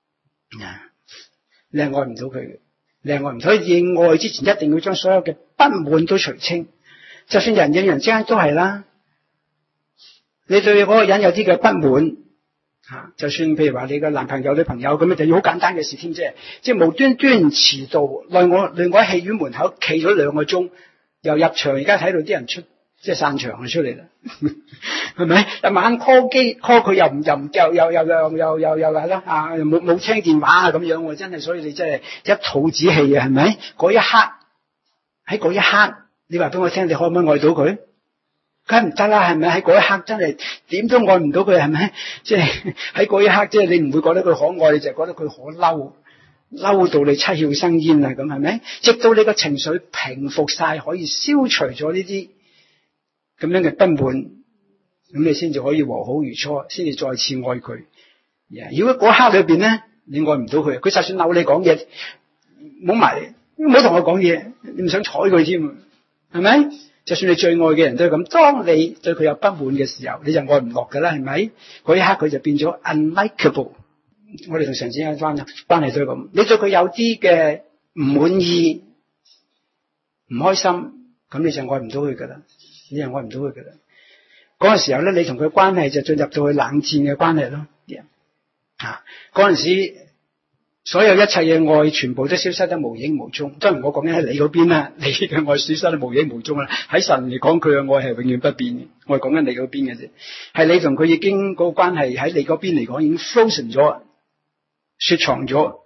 你係愛唔到佢嘅，你係愛唔到。所以愛之前一定要將所有嘅不滿都除清。就算人與人之間都係啦，你對嗰個人有啲嘅不滿。就算譬如話你個男朋友女朋友咁樣，就要好簡單嘅事添啫，即係無端端遲到，另外喺戲院門口企咗2個鐘，又入場，而家睇到啲人出即係散場就出嚟啦，係咪？又猛 call 機 call 佢又係啦冇聽電話啊咁樣，真係，所以你真係一肚子氣啊，係咪？嗰一刻喺嗰一刻，你話俾我聽，你可唔可以愛到佢？梗唔得啦，係咪？喺嗰一刻真係點都愛唔到佢，係咪？即係喺嗰一刻，即係你唔會覺得佢可愛，你就係覺得佢可嬲，嬲到你七竅生煙啊！咁係咪？直到你個情緒平復晒，可以消除咗呢啲咁樣嘅不滿，咁你先至可以和好如初，先至再次愛佢。如果嗰刻裏邊咧，你愛唔到佢，佢就算鬧你講嘢，唔好同我講嘢，你唔想睬佢添，係咪？就算你最愛嘅人都係咁，當你對佢有不滿嘅時候，你就愛唔落噶啦，係咪？嗰一刻佢就變咗 unlikable。我哋同神之間關係都係咁，你對佢有啲嘅唔滿意、唔開心，咁你就愛唔到佢噶啦，你就愛唔到佢噶啦。嗰個時候咧，你同佢關係就進入到去冷戰嘅關係咯。嗰陣時，所有一切嘅愛全部都消失得無影無蹤。當然我講緊喺你嗰邊啦，你嘅愛消失得無影無蹤啦。喺神嚟講，佢嘅愛係永遠不變嘅。我係講緊你嗰邊嘅啫，係你同佢已經嗰個關係喺你嗰邊嚟講已經 frozen 咗，雪藏咗。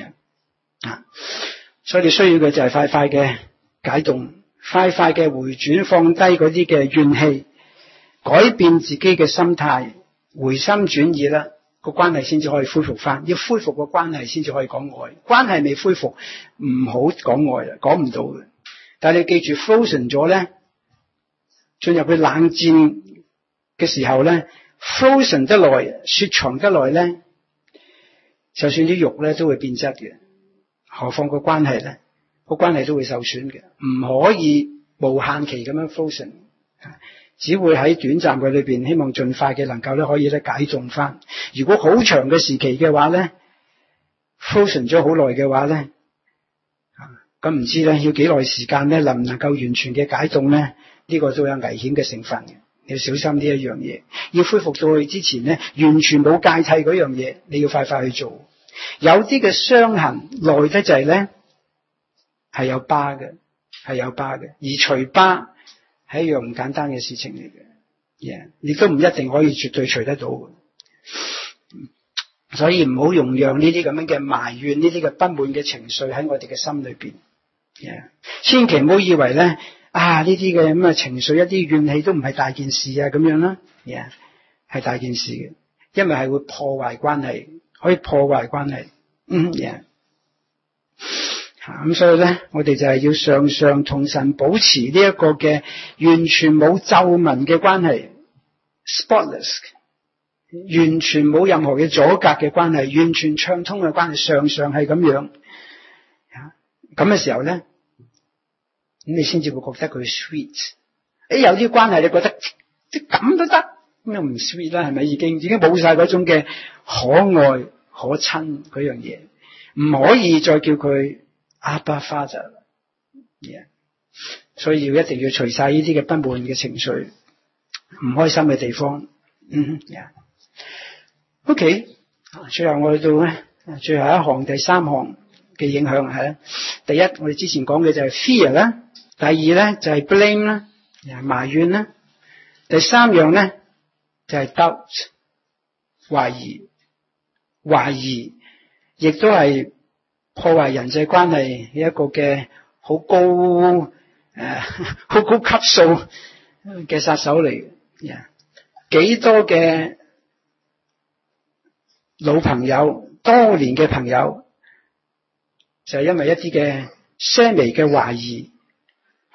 所以你需要嘅就係快快嘅解凍，快快嘅回轉，放低嗰啲嘅怨氣，改變自己嘅心態，回心轉意啦。個關係先至可以恢復翻，要恢復個關係先至可以講愛。關係未恢復，唔好講愛啦，講唔到嘅。但係你記住 ，frozen 咗咧，進入去冷戰嘅時候咧 ，frozen 得耐，雪藏得耐咧，就算啲肉咧都會變質嘅，何況個關係咧，個關係都會受損嘅，唔可以無限期咁樣 frozen。只會喺短暫嘅裏邊，希望盡快嘅能夠咧可以咧解凍翻。如果好長嘅時期嘅話咧 ，frozen 咗好耐嘅話咧，咁唔知咧要幾耐時間咧，能唔能夠完全嘅解凍咧？呢個都有危險嘅成分嘅，你要小心呢一樣嘢。要恢復到去之前咧，完全冇芥蒂嗰樣嘢，你要快快去做。有啲嘅傷痕耐得滯咧，係有疤嘅，而除疤係一樣唔簡單嘅事情嚟嘅，亦都唔一定可以絕對除得到嘅。所以唔好容讓呢啲咁樣嘅埋怨、呢啲嘅不滿嘅情緒喺我哋嘅心裏邊。千祈唔好以為咧呢啲嘅咁嘅情緒、一啲怨氣都唔係大件事啊咁樣啦，係大件事嘅，因為係會破壞關係，可以破壞關係。咁所以咧，我哋就係要常常同神保持呢一個嘅完全冇皺紋嘅關係 ，spotless， 完全冇任何嘅阻隔嘅關係，完全暢通嘅關係，常常係咁樣。咁嘅時候咧，咁你先至會覺得佢 sweet。有啲關係你覺得即咁都得，咁又唔 sweet 啦，係咪？已經冇晒嗰種嘅可愛可親嗰樣嘢，唔可以再叫佢Abba Father，所以一定要除晒呢啲嘅不滿嘅情緒，唔開心嘅地方。OK， 最後我去到咧最後一項第三項嘅影響係咧，第一我哋之前講嘅就係 fear 啦，第二咧就係 blame 啦，埋怨啦，第三樣咧就係 doubt， 懷疑亦都係破壞人際關係一個嘅好高級數嘅殺手嚟嘅。幾多嘅老朋友，多年嘅朋友，就係因為一啲嘅些微嘅懷疑，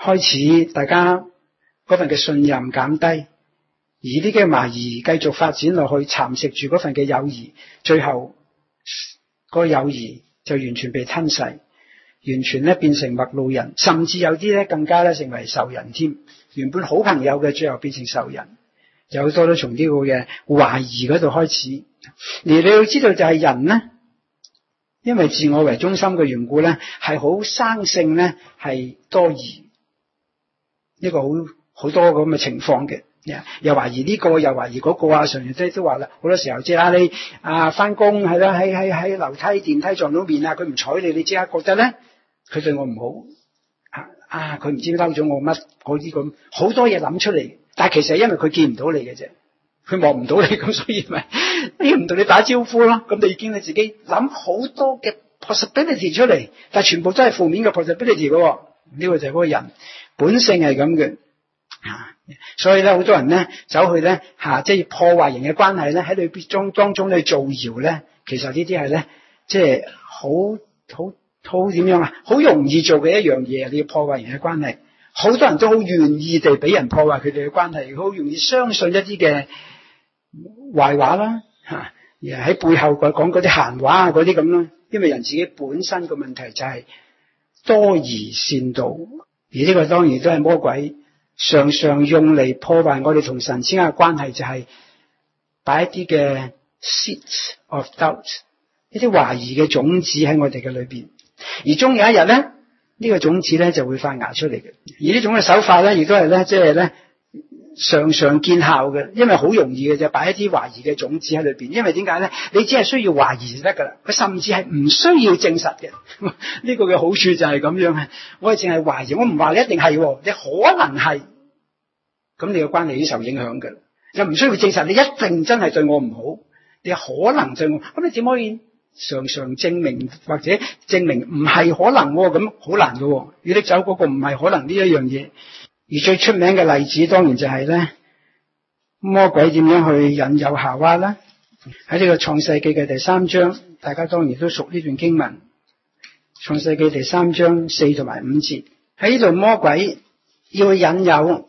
開始大家嗰份嘅信任減低，而呢啲懷疑繼續發展落去，蠶食住嗰份嘅友誼，最後嗰個友誼就完全被吞噬，完全咧變成陌路人，甚至有啲咧更加咧成為仇人添。原本好朋友嘅，最後變成仇人。有好多都從呢個嘅懷疑嗰度開始。而你要知道就係人呢，因為自我為中心嘅緣故咧，係好生性咧係多疑，一個好多咁嘅情況嘅。又懷疑呢個，又懷疑嗰個啊，常常都話啦，好多時候即係你翻工係啦，喺樓梯電梯撞到面啊，佢唔睬你，你即刻覺得咧佢對我唔好佢唔知嬲咗我乜嗰啲咁，好多嘢諗出嚟。但係其實係因為佢見唔到你嘅啫，佢望唔到你，咁所以咪唔同你打招呼咯。咁你已經你自己諗好多嘅 possibility 出嚟，但係全部都係負面嘅 possibility 嘅。呢個就係嗰個人本性係咁嘅。所以咧，好多人咧走去咧即係破壞人嘅關係咧，喺裏邊當中去造謠咧，其實呢啲係咧即係好點樣好容易做嘅一樣嘢。你要破壞人嘅關係，好多人都好願意地俾人破壞佢哋嘅關係，好容易相信一啲嘅壞話啦而喺背後講嗰啲閒話啊嗰啲咁啦。因為人自己本身個問題就係多疑善道，而呢個當然都係魔鬼常常用嚟破壞我哋同神之間嘅關係，就係擺一啲嘅 seeds of doubt， 一啲懷疑嘅種子喺我哋嘅裏邊，而終有一日咧，呢個種子咧就會發芽出嚟嘅。而呢種嘅手法咧，亦都係咧即係咧常常見效嘅，因為好容易嘅就擺一啲懷疑嘅種子喺裏邊。因為點解咧？你只係需要懷疑就得噶啦，佢甚至係唔需要證實嘅。呢個嘅好處就係咁樣嘅，我係淨係懷疑，我唔話你一定係，你可能係，咁你嘅關係已經受影響嘅，又唔需要證實你一定真係對我唔好，你可能對我，咁你點可以常常證明或者證明唔係可能咁好難嘅，要拎走嗰個唔係可能呢一樣嘢。而最出名嘅例子當然就係咧魔鬼點樣去引誘夏娃啦。喺呢個創世記嘅第3章，大家當然都熟呢段經文。創世記第3章4同埋5節，喺呢度魔鬼要去引誘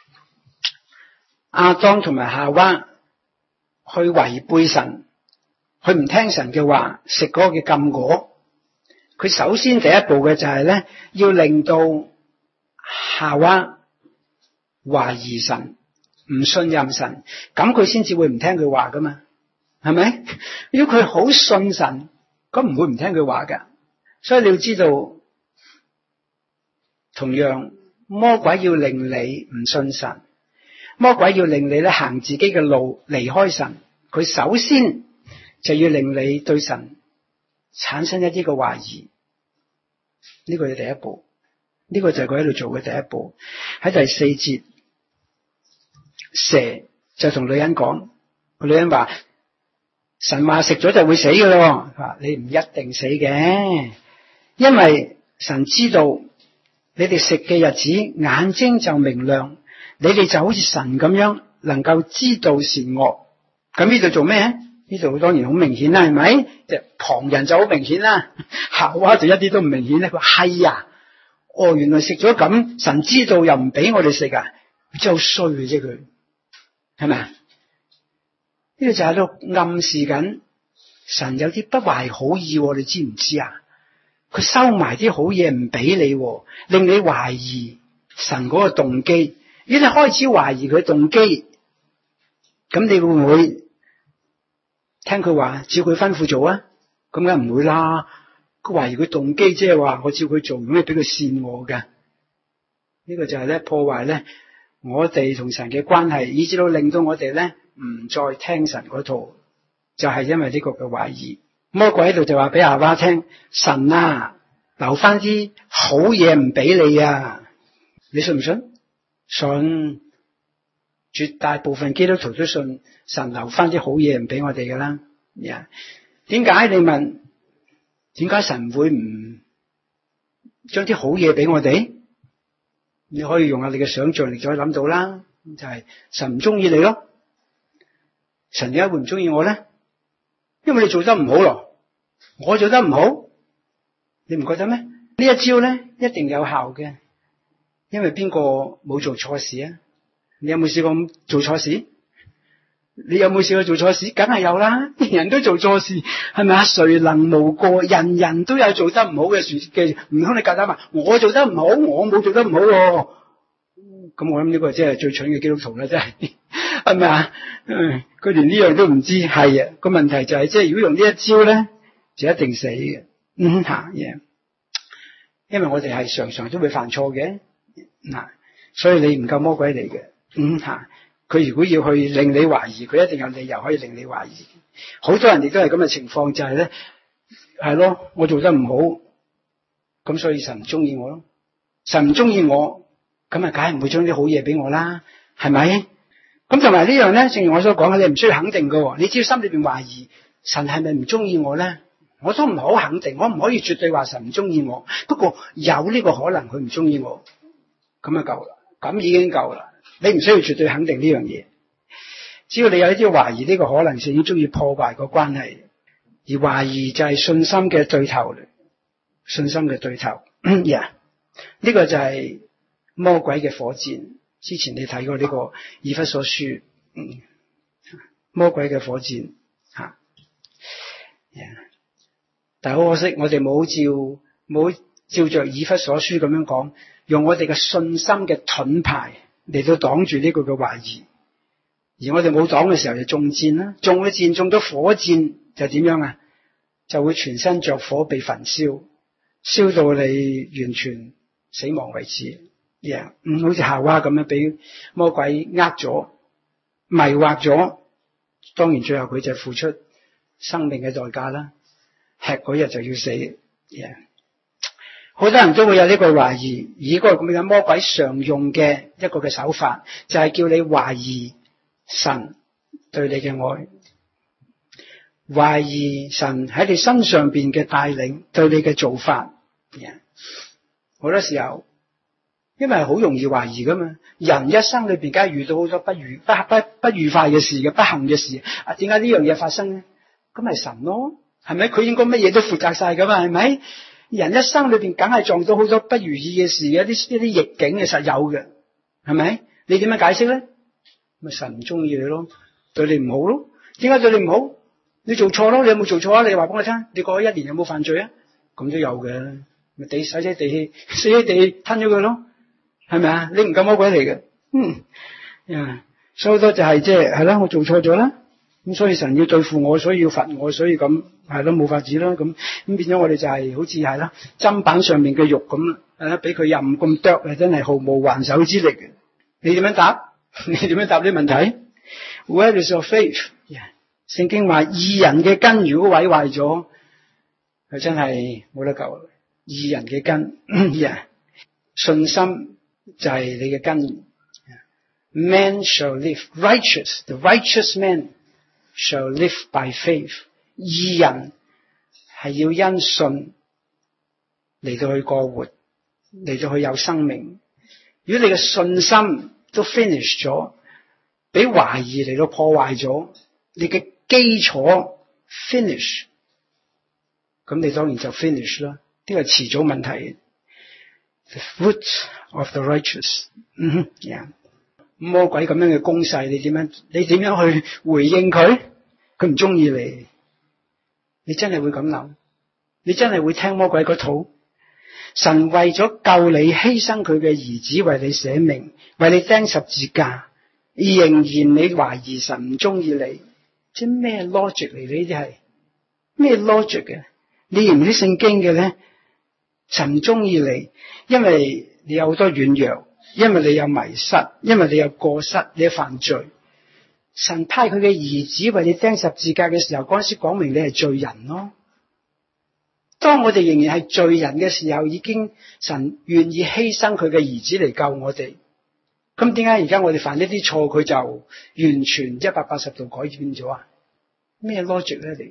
亞當同埋夏娃去違背神，去唔聽神嘅話，食嗰個嘅禁果。佢首先第一步嘅就係咧，要令到夏娃懷疑神，唔信任神，咁佢先至會唔聽佢話噶嘛，係咪？如果佢好信神，咁唔會唔聽佢話噶。所以你要知道，同樣魔鬼要令你唔信神，魔鬼要令你咧行自己嘅路離開神，佢首先就要令你對神產生一啲嘅懷疑。呢個係第一步，呢個就係佢喺度做嘅第一步。喺第4節，蛇就同女人講，個女人話神話食咗就會死嘅咯，你唔一定死嘅，因為神知道你哋食嘅日子眼睛就明亮，你哋就好似神咁樣能夠知道善惡。咁呢度做咩？呢度當然好明顯啦，係咪？旁人就好明顯啦，夏娃就一啲都唔明顯咧。佢話係啊，原來食咗咁，神知道又唔俾我哋食啊，真係好衰嘅啫佢，係咪啊？呢個就喺度暗示緊神有啲不懷好意，你知唔知啊？佢收埋啲好嘢唔俾你，令你懷疑神嗰個動機。如果你開始懷疑佢動機，咁你會唔會聽佢話照佢吩咐做啊？咁梗唔會啦。佢懷疑佢動機，即係話我照佢做，咁你俾佢扇我嘅。呢個就係咧破壞咧我哋同神嘅關係，以至到令到我哋咧唔再聽神嗰套，就係因為呢個嘅懷疑。魔鬼喺度就話俾夏娃聽，神啊，留翻啲好嘢唔俾你啊，你信唔信？信。絕大部分基督徒都信神留翻啲好嘢唔俾我哋噶啦。點解？你問點解神會唔將啲好嘢俾我哋？你可以用下你嘅想象力就可以諗到啦，就係神唔中意你咯。神點解會唔中意我咧？因為你做得唔好咯，我做得唔好，你唔覺得咩？呢一招咧一定有效嘅。 因為邊個冇做錯事啊？你有冇試過做錯事？你有冇試過做錯事？梗係有啦，人都做錯事，係咪啊？誰能無過？人人都有做得唔好嘅事嘅，唔通你夾硬話我做得唔好，我冇做得唔好喎？咁我諗呢個真係最蠢嘅基督徒啦，真係，係咪啊？佢連呢樣都唔知，係啊。個問題就係，即係如果用呢一招咧，就一定死嘅。因為我哋係常常都會犯錯嘅，所以你唔夠魔鬼嚟嘅。佢如果要去令你懷疑，佢一定有理由可以令你懷疑。好多人亦都係咁嘅情況，就係咧，係咯，我做得唔好，咁所以神唔中意我咯。神唔中意我，咁啊，梗係唔會將啲好嘢俾我啦，係咪？咁同埋呢樣咧，正如我所講嘅，你唔需要肯定嘅。你只要心裏邊懷疑神係咪唔中意我咧，我都唔好肯定，我唔可以絕對話神唔中意我。不過有呢個可能佢唔中意我，咁啊夠啦，咁已經夠啦。你唔需要絕對肯定呢樣嘢，只要你有一啲懷疑，呢個可能性已經中意破壞個關係。而懷疑就係信心嘅對頭，信心嘅對頭。呢個就係魔鬼嘅火箭。之前你睇過呢個以弗所書，魔鬼嘅火箭吓。但係好可惜，我哋冇照着以弗所書咁樣講，用我哋嘅信心嘅盾牌嚟到擋住呢個嘅懷疑。而我哋冇擋嘅時候就中箭啦，中咗箭，中咗火箭就點樣啊？就會全身着火被焚燒，燒到你完全死亡為止。好似夏娃咁樣俾魔鬼呃咗、迷惑咗，當然最後佢就付出生命嘅代價啦。吃嗰日就要死。好多人都會有呢個懷疑，而嗰個咁嘅魔鬼常用嘅一個嘅手法，就係叫你懷疑神對你嘅愛，懷疑神喺你身上邊嘅帶領，對你嘅做法。好多時候，因為好容易懷疑噶嘛，人一生裏邊梗係遇到好多不愉快嘅事嘅，不幸嘅事。點解呢樣嘢發生咧？咁係神咯，係咪？佢應該乜嘢都負責晒噶嘛，係咪？人一生裏邊梗係撞到好多不如意嘅事嘅，一啲逆境嘅實有嘅，係咪？你點樣解釋咧？咪神唔中意你咯，對你唔好咯。點解對你唔好？你做錯咯，你有冇做錯啊？你話俾我聽，你過去1年有冇犯罪啊？咁都有嘅，咪死地氣，死地吞咗佢咯，係咪啊？你唔夠魔鬼嚟嘅，所以好多就係係啦，我做錯咗啦。咁所以神要對付我，所以要罰我，所以咁係咯，冇法子啦。咁變咗我哋就係好似係啦，砧板上面嘅肉咁啦，俾佢任咁啄，真係毫無還手之力嘅。你點樣答？你點樣答呢個問題 ？Where is your faith？ 聖經話義人嘅根如果毀壞咗，佢真係冇得救。義人嘅根，信心就係你嘅根。Man shall live righteous, the righteous man shall live by faith。義人係要因信嚟到去過活，嚟到去有生命。如果你嘅信心都 finish 咗，俾懷疑嚟到破壞咗，你嘅基礎 finish， 咁你當然就 finish 啦。呢個係遲早問題。The fruit of the righteous，魔鬼咁樣嘅攻勢，你點樣去回應佢？佢唔中意你，你真係會咁諗？你真係會聽魔鬼嗰套？神為咗救你，犧牲佢嘅兒子為你捨命，為你釘十字架，仍然你懷疑神唔中意你，即係咩 logic 嚟？呢啲係咩 logic 嘅？你認唔識聖經嘅咧？神唔中意你，因為你有好多軟弱，因為你有迷失，因為你有過失，你有犯罪。神派佢嘅兒子為你釘十字架嘅時候，嗰陣時講明你係罪人咯。當我哋仍然係罪人嘅時候，已經神願意犧牲佢嘅兒子嚟救我哋。咁點解而家我哋犯一啲錯，佢就完全180度改變咗啊？咩 logic 咧？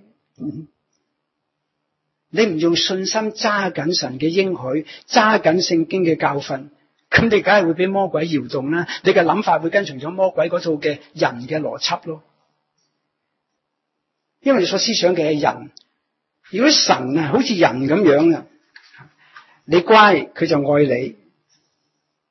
你唔用信心揸緊神嘅應許，揸緊聖經嘅教訓，咁你梗係會俾魔鬼搖動啦。你嘅諗法會跟從咗魔鬼嗰套嘅人嘅邏輯咯。因為你所思想嘅係人。如果神啊好似人咁樣啊，你乖佢就愛你，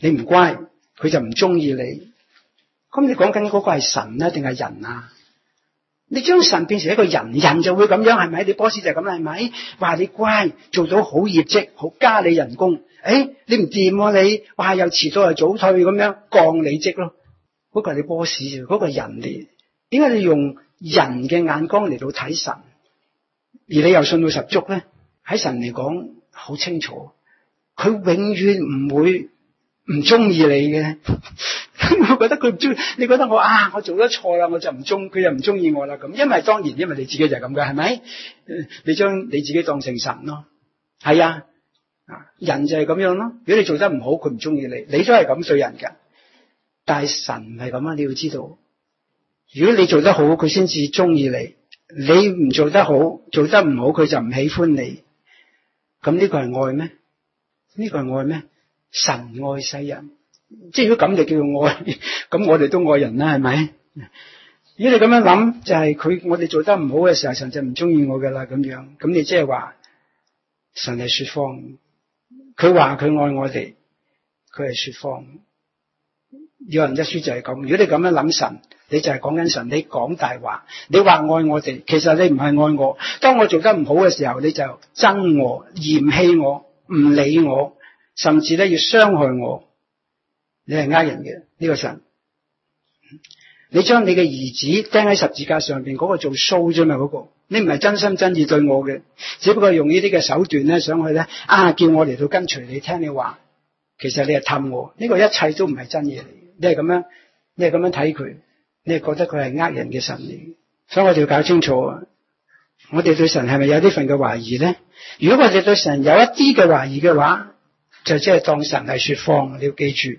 你唔乖，佢就唔中意你。咁你講緊嗰個係神啊定係人啊？你將神變成一個人，人就會咁樣，係咪？你 boss 就係咁啦，係咪？話你乖，做到好業績，好加你人工。你唔掂喎，你話又遲到又早退咁樣，降你職咯。嗰個係你 boss 啫，嗰個係人嚟。點解你用人嘅眼光嚟到睇神，而你又信到十足咧？喺神嚟講好清楚，佢永遠唔會唔中意你嘅。我覺得佢唔中意，你覺得我做得錯啦，佢就唔中意我啦咁。因為你自己就係咁嘅，係咪？你將你自己當成神咯，係啊，人就係咁樣咯。如果你做得唔好，佢唔中意你，你都係咁對人噶。但係神唔係咁啊，你要知道，如果你做得好，佢先至中意你；你唔做得好，做得唔好，佢就唔喜歡你。咁呢個係愛咩？呢個係愛咩？神愛世人。即係如果咁就叫做愛，咁我哋都愛人啦，係咪？如果你咁樣諗，就係我哋做得唔好嘅時候，神就唔中意我噶啦，咁樣。咁你即係話神係說謊，佢話佢愛我哋，佢係說謊。約翰一書就係咁。如果你咁樣諗神，你就係講緊神，你講大話。你話愛我哋，其實你唔係愛我。當我做得唔好嘅時候，你就憎我、嫌棄我、唔理我，甚至咧要傷害我。你係呃人嘅呢個神。你將你嘅兒子釘喺十字架上邊，嗰個做 show 啫嘛，嗰個你唔係真心真意對我嘅，只不過用呢啲嘅手段咧，想去咧叫我嚟到跟隨你，聽你話。其實你係氹我，呢個一切都唔係真嘢嚟。你係咁樣睇佢，你係覺得佢係呃人嘅神嚟。所以我哋要搞清楚，我哋對神係咪有呢份嘅懷疑咧？如果我哋對神有一啲嘅懷疑嘅話，就即係當神係說謊。你要記住。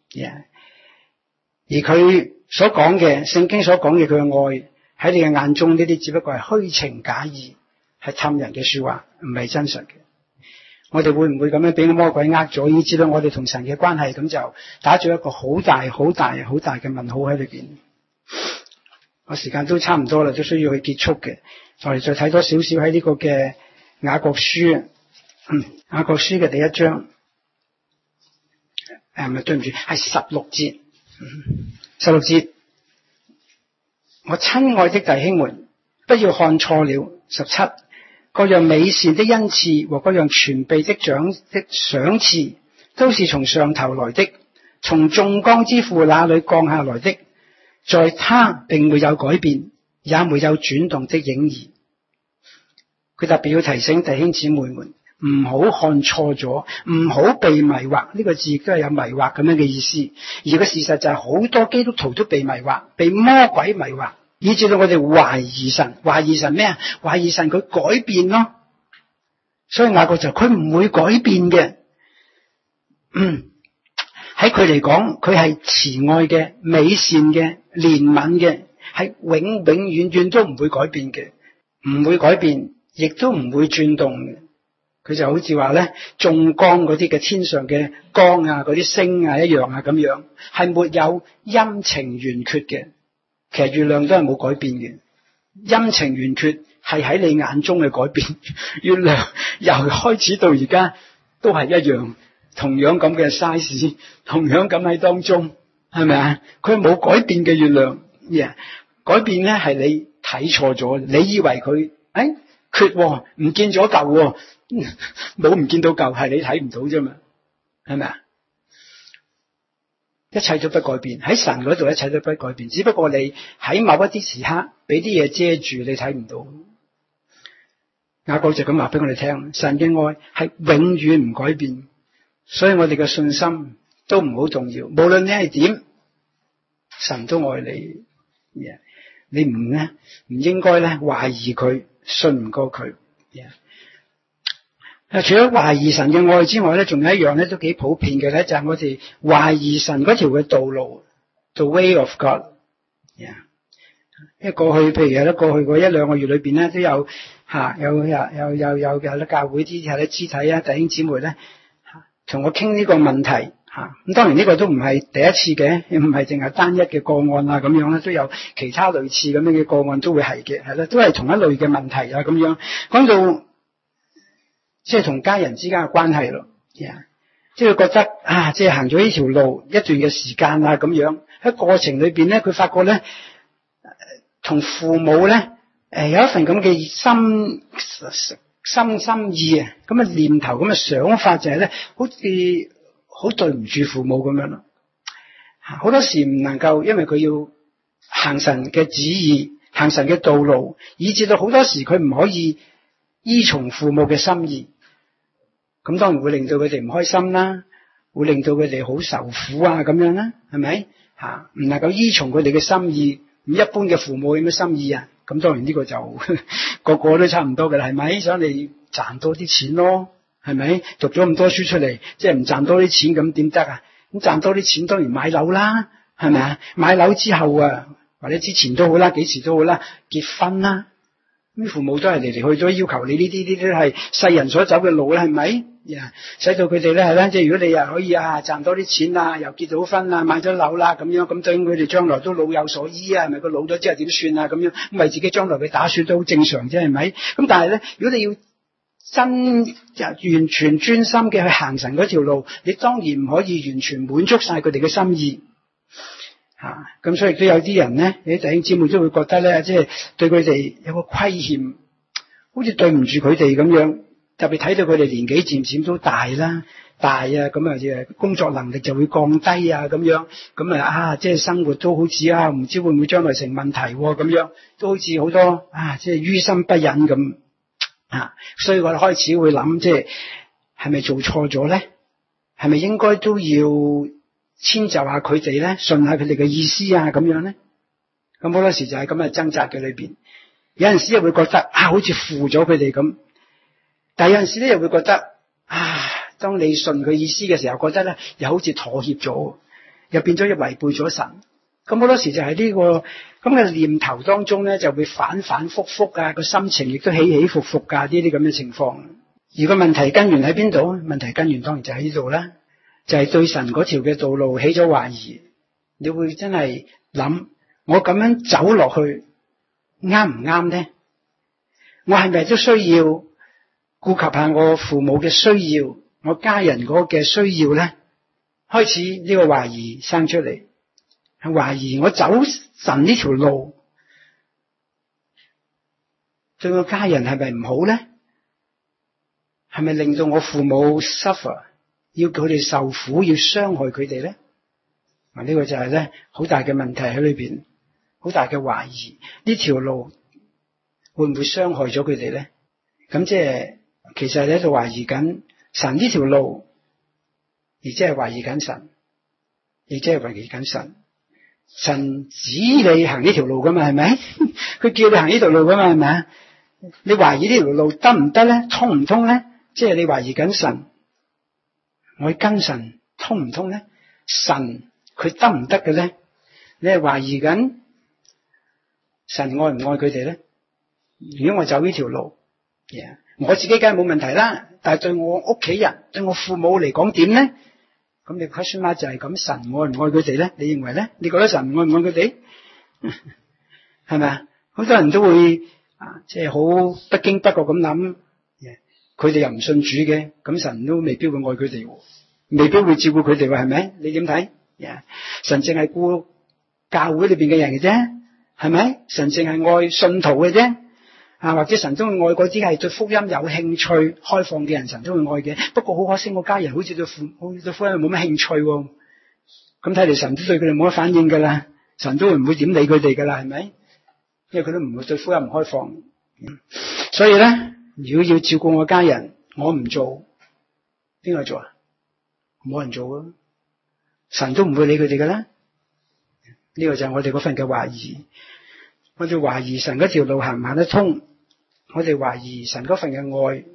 而佢所講嘅，聖經所講嘅佢嘅愛喺你嘅眼中，呢啲只不過係虛情假意，係氹人嘅說話，唔係真實嘅。我哋會唔會咁樣俾魔鬼呃咗，以至到我哋同神嘅關係咁就打咗一個好大嘅問號喺裏邊？我時間都差唔多啦，都需要去結束嘅。我哋再睇多少少喺呢個嘅雅各書，雅各書嘅第一章。對唔住，係16節。16節，我親愛的弟兄們，不要看錯了。17，各樣美善的恩賜和各樣全備的賞賜，都是從上頭來的，從眾光之父那裏降下來的，在他並沒有改變，也沒有轉動的影兒。佢特別要提醒弟兄姊妹們，唔好看錯咗，唔好被迷惑。呢個字亦都係有迷惑咁樣嘅意思。而個事實就係好多基督徒都被迷惑，被魔鬼迷惑，以至到我哋懷疑神。懷疑神咩啊？懷疑神佢改變咯。所以雅各就佢唔會改變嘅。喺佢嚟講，佢係慈愛嘅、美善嘅、憐憫嘅，係永遠都唔會改變嘅，唔會改變，亦都唔會轉動嘅。佢就好似話咧，眾光嗰啲嘅天上嘅光啊，嗰啲星啊一樣啊咁樣，係沒有陰晴圓缺嘅。其實月亮都係冇改變嘅，陰晴圓缺係喺你眼中嘅改變。月亮由開始到而家都係一樣，同樣咁嘅 size， 同樣咁喺當中，係咪啊？佢冇改變嘅月亮，改變咧係你睇錯咗，你以為佢缺唔見咗舊，冇唔見到舊，係你睇唔到啫嘛，係咪啊？一切都不改變，喺神嗰度一切都不改變，只不過你喺某一啲時刻俾啲嘢遮住，你睇唔到。雅各就咁話俾我哋聽，神嘅愛係永遠唔改變，所以我哋嘅信心都唔好動搖。無論你係點，神都愛你。你唔應該咧懷疑佢，信唔過佢。除咗懷疑神嘅愛之外咧，仲有一樣咧都幾普遍嘅咧，就係我哋懷疑神嗰條嘅道路 ，the way of God。因為過去譬如喺過去嗰一兩個月裏邊咧，都有有教會啲有啲肢體啊弟兄姊妹咧同我傾呢個問題。咁當然呢個都唔係第一次嘅，唔係淨係單一嘅個案啊咁樣咧，都有其他類似咁樣嘅個案都會係嘅，係啦，都係同一類嘅問題啊咁樣。講到即係同家人之間嘅關係咯， 即係覺得即係行咗呢條路一段嘅時間啊咁樣，喺過程裏邊咧，佢發覺咧，同父母咧，有一份咁嘅心意啊，咁嘅念頭，咁嘅想法就係咧，好似好對唔住父母咁樣咯。好多時唔能夠，因為佢要行神嘅旨意，行神嘅道路，以至到好多時佢唔可以依從父母嘅心意。咁當然會令到佢哋唔開心啦，會令到佢哋好受苦啊咁樣啦，係咪？唔能夠依從佢哋嘅心意，咁一般嘅父母有咩心意啊？咁當然呢個就個個都差唔多㗎啦，係咪？想你賺多啲錢咯，係咪？讀咗咁多書出嚟，即係唔賺多啲錢咁點得啊？咁賺多啲錢當然買樓啦，係咪啊？買樓之後啊，或者之前都好啦，幾時都好啦，結婚啦。咁父母都係嚟嚟去去要求你呢啲都係世人所走嘅路啦，係咪？使到佢哋咧係啦，即係如果你又可以賺多啲錢啊，又結到婚啊，買咗樓啦咁樣，咁對佢哋將來都老有所依啊，係咪？佢老咗之後點算啊？咁樣咁為自己將來嘅打算都好正常啫，係咪？咁但係咧，如果你要完全專心嘅去行神嗰條路，你當然唔可以完全滿足晒佢哋嘅心意。咁所以都有啲人咧，你啲弟兄姊妹都會覺得咧，即係對佢哋有個虧欠，好似對唔住佢哋咁樣。特別睇到佢哋年紀漸漸都大啦，咁工作能力就會降低啊，咁樣咁即係生活都好似唔知會唔會將來成問題咁樣，都好似好多即係於心不忍咁所以我哋開始會諗，即係咪做錯咗咧？係咪應該都要遷就下佢哋咧，順下佢哋嘅意思啊，咁樣咧？咁好多時就係咁嘅掙扎嘅裏邊，有陣時又會覺得好似負咗佢哋咁。但係有陣時咧，又會覺得當你順佢意思嘅時候，覺得咧又好似妥協咗，又變咗違背咗神。咁好多時就係呢個咁嘅念頭當中咧，就會反反复复個心情亦都起起伏伏呢啲咁嘅情況。而個問題根源喺邊度？問題根源當然就喺呢度啦，就係對神嗰條嘅道路起咗懷疑。你會真係諗，我咁樣走落去啱唔啱呢？我係咪都需要顧及下我父母嘅需要，我家人嗰嘅需要咧？開始呢個懷疑生出嚟，係懷疑我走神呢條路對我家人係咪唔好咧？係咪令到我父母 suffer， 要佢哋受苦，要傷害佢哋咧？呢個就係咧好大嘅問題喺裏邊，好大嘅懷疑，呢條路會唔會傷害咗佢哋咧？咁即係其實你喺度懷疑緊神呢條路，而即係懷疑緊神，亦即係懷疑緊神。神指你行呢條路噶嘛，係咪？佢叫你行呢條路噶嘛，係咪啊？你懷疑呢條路得唔得咧？通唔通咧？即係你懷疑緊神，我跟神通唔通咧？神佢得唔得嘅咧？你係懷疑緊神愛唔愛佢哋咧？如果我走呢條路，我自己梗係冇問題啦，但係對我屋企人、對我父母嚟講點咧？咁你 question mark 就係咁，神愛唔愛佢哋咧？你認為咧？你覺得神愛唔愛佢哋？係咪啊？好多人都會即係好不經不覺咁諗，佢哋又唔信主嘅，咁神都未必會愛佢哋，未必會照顧佢哋，係咪？你點睇？神淨係顧教會裏邊嘅人嘅啫，係咪？神淨係愛信徒嘅啫。或者神都會愛嗰啲係對福音有興趣、開放嘅人，神都會愛嘅。不過好可惜，我家人好似對福音冇乜興趣喎。咁睇嚟神都對佢哋冇乜反應噶啦，神都唔會點理佢哋噶啦，係咪？因為佢都唔會對福音唔開放。所以咧，如果要照顧我家人，我唔做，邊個做啊？冇人做啊，神都唔會理佢哋噶啦。呢個就係我哋嗰份嘅懷疑，我哋懷疑神嗰條路行唔行得通。我哋懷疑神嗰份嘅愛，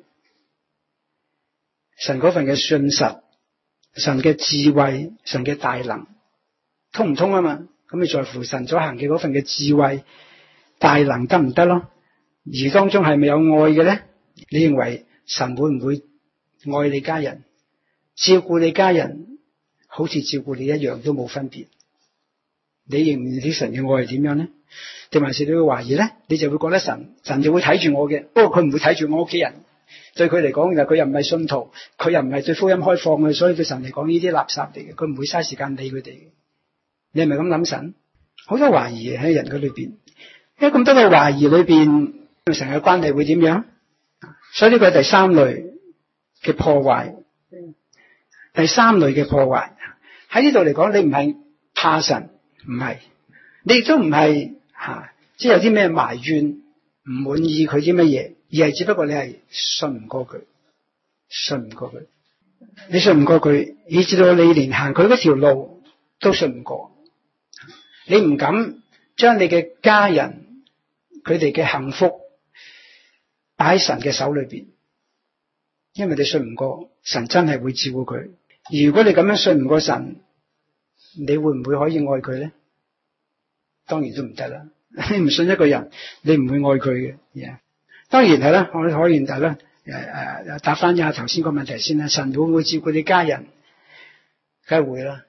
神嗰份嘅信實，神嘅智慧，神嘅大能，通唔通啊嘛？咁你在乎神所行嘅嗰份嘅智慧、大能得唔得咯？而當中係咪有愛嘅咧？你認為神會唔會愛你家人，照顧你家人，好似照顧你一樣都冇分別？你認唔認識神嘅愛係點樣咧？定還是你會懷疑咧？你就會覺得神就會睇住我嘅，不過佢唔會睇住我屋企人， 對佢嚟講，佢又唔係信徒，佢又唔係對福音開放嘅，所以對神嚟講呢啲垃圾嚟嘅，佢唔會嘥時間理佢哋嘅。你係咪咁諗神？好多懷疑喺人嘅裏邊，因為咁多嘅懷疑裏邊，成個關係會點樣？所以呢個係第三類嘅破壞。第三類嘅破壞喺呢度嚟講，你唔係怕神，唔係，你亦都唔係即係有啲咩埋怨，唔滿意佢啲乜嘢，而係只不過你係信唔過佢，你信唔過佢，以至到你連行佢嗰條路都信唔過，你唔敢將你嘅家人佢哋嘅幸福擺喺神嘅手裏邊，因為你信唔過神真係會照顧佢。如果你咁樣信唔過神，你會唔會可以愛佢咧？當然都唔得啦。你唔信一個人，你唔會愛佢嘅。當然係啦，我可以但係咧答翻一下頭先個問題先啦。神會唔會照顧你家人？梗係會啦。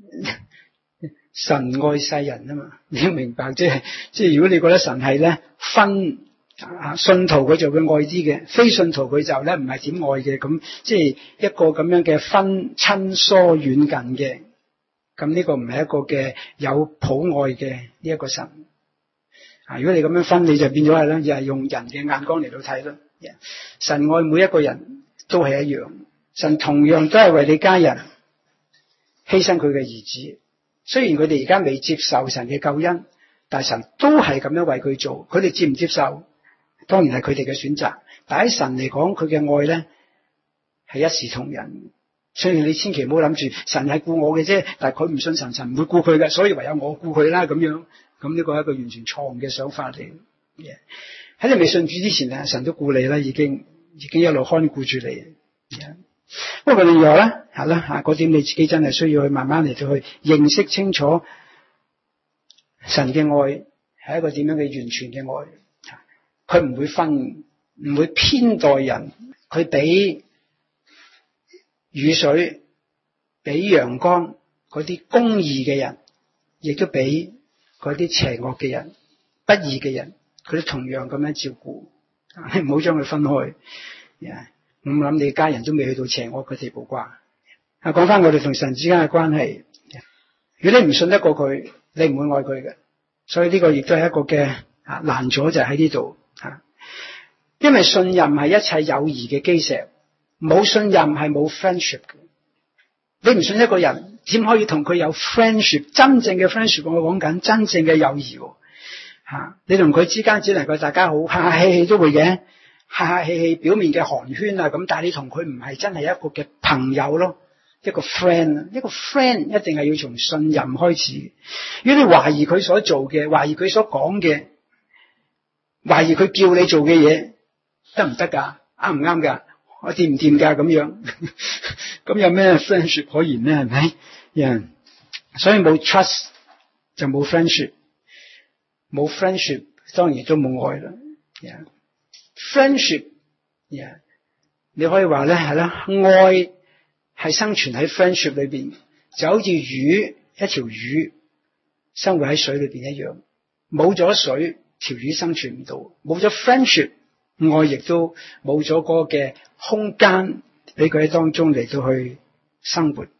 神愛世人啊嘛，你要明白，即係如果你覺得神係咧分信徒佢就會愛啲嘅，非信徒佢就咧唔係點愛嘅，咁即係一個咁樣嘅分親疏遠近嘅，咁呢個唔係一個嘅有普愛嘅呢一個神。如果你咁樣分，你就變咗係咧，又係用人嘅眼光嚟到睇咯。神愛每一個人都係一樣，神同樣都係為你家人犧牲佢嘅兒子。雖然佢哋而家未接受神嘅救恩，但係神都係咁樣為佢做。佢哋接唔接受，當然係佢哋嘅選擇。但喺神嚟講，佢嘅愛咧係一視同仁。所以你千祈唔好諗住神係顧我嘅啫，但係佢唔信神，神唔會顧佢嘅，所以唯有我顧佢啦咁樣。咁呢個係一個完全錯誤嘅想法嚟。喺你未信主之前咧，神都顧你啦，已經一路看顧住你。不過另外咧，係啦嗰點你自己真係需要去慢慢嚟到去認識清楚神嘅愛係一個點樣嘅完全嘅愛。佢唔會分，唔會偏待人，佢俾雨水，俾陽光嗰啲公義嘅人，亦都俾嗰啲邪惡嘅人、不義嘅人，佢都同樣咁樣照顧。你唔好將佢分開。我諗你家人都未去到邪惡嘅地步啩。講翻我哋同神之間嘅關係，如果你唔信得過佢，你唔會愛佢嘅。所以呢個亦都係一個嘅難咗，就喺呢度。因為信任係一切友誼嘅基石，冇信任係冇 friendship 嘅。你唔信一個人，點可以同佢有 friendship？ 真正嘅 friendship， 我講緊真正嘅友誼。你同佢之間只能夠大家好客客氣氣都會嘅，客客氣氣表面嘅寒暄啊咁，但係你同佢唔係真係一個嘅朋友咯，一個 friend。一個 friend 一定係要從信任開始。如果你懷疑佢所做嘅，懷疑佢所講嘅，懷疑佢叫你做嘅嘢，得唔得噶？啱唔啱噶？我掂唔掂噶？咁樣咁有咩 friendship 可言咧？係咪？所以冇 trust 就冇 friendship， 冇 friendship 當然都冇愛啦。friendship 你可以話咧係啦，愛係生存喺 friendship 裏邊，就好似一條魚生活喺水裏邊一樣。冇咗水，條魚生存唔到；冇咗 friendship， 愛亦都冇咗嗰個嘅空間俾佢喺當中嚟到去生活。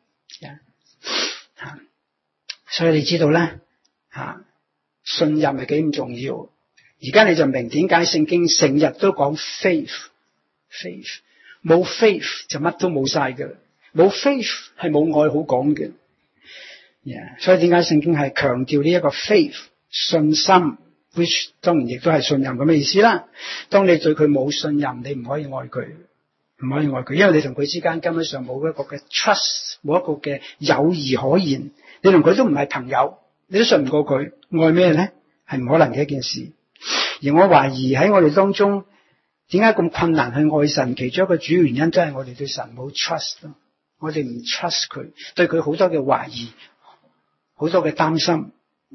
所以你知道咧，信任係幾咁重要。而家你就明點解聖經成日都講 faith。冇 faith 就乜都冇晒㗎，冇 faith 係冇愛好講嘅。所以點解聖經係強調呢一個 faith 信心 ，which 當然亦都係信任咁嘅意思啦。當你對佢冇信任，你唔可以愛佢，因為你同佢之間根本上冇一個嘅 trust， 冇一個嘅友誼可言。你同佢都唔係朋友，你都信唔過佢，愛咩咧？係唔可能嘅一件事。而我懷疑喺我哋當中，點解咁困難去愛神？其中一個主要原因都係我哋對神冇 trust 咯，我哋唔 trust 佢，對佢好多嘅懷疑，好多嘅擔心。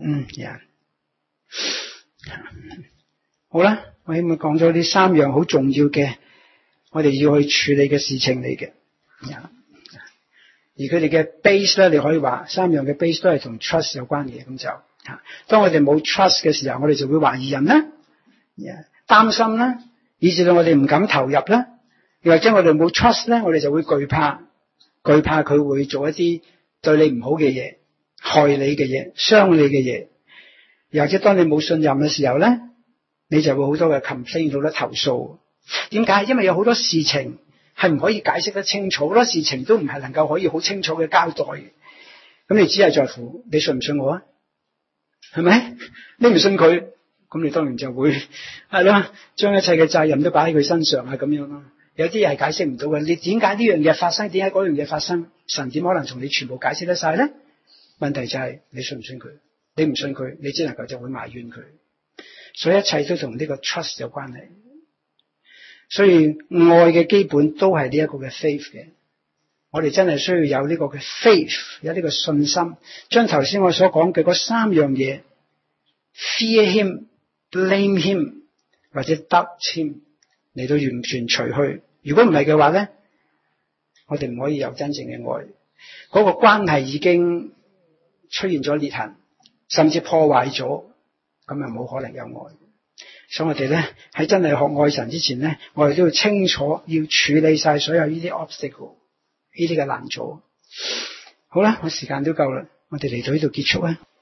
好啦，我希望講咗呢三樣好重要嘅，我哋要去處理嘅事情嚟嘅。而佢哋嘅 base 咧，你可以話三樣嘅 base 都係同 trust 有關嘅。咁就當我哋冇 trust 嘅時候，我哋就會懷疑人啦，擔心啦，以至到我哋唔敢投入啦， 又或者我哋冇 trust 咧，我哋就會懼怕佢會做一啲對你唔好嘅嘢，害你嘅嘢，傷你嘅嘢。又或者當你冇信任嘅時候咧，你就會好多嘅 complain， 好多投訴。點解？因為有好多事情係唔可以解釋得清楚，好多事情都唔係能夠可以好清楚嘅交代嘅。咁你只係在乎你信唔信我啊？係咪？你唔信佢，咁你當然就會係咯，將一切嘅責任都擺喺佢身上啊，咁樣咯。有啲嘢係解釋唔到嘅，你點解呢樣嘢發生？點解嗰樣嘢發生？神點可能同你全部解釋得晒咧？問題就係你信唔信佢？你唔信佢，你只能夠就會埋怨佢。所以一切都同呢個 trust 有關係。所以愛嘅基本都係呢一個嘅 faith 嘅。我哋真係需要有呢個嘅 faith， 有呢個信心，將頭先我所講嘅嗰三樣嘢 fear him、blame him 或者 doubt him 嚟到完全除去。如果唔係嘅話咧，我哋唔可以有真正嘅愛。嗰個關係已經出現咗裂痕，甚至破壞咗，咁就冇可能有愛。所以我哋咧喺真係學愛神之前咧，我哋都要清楚要處理晒所有呢啲 obstacle， 呢啲嘅難阻。好啦，我時間都夠啦，我哋嚟到呢度結束啦。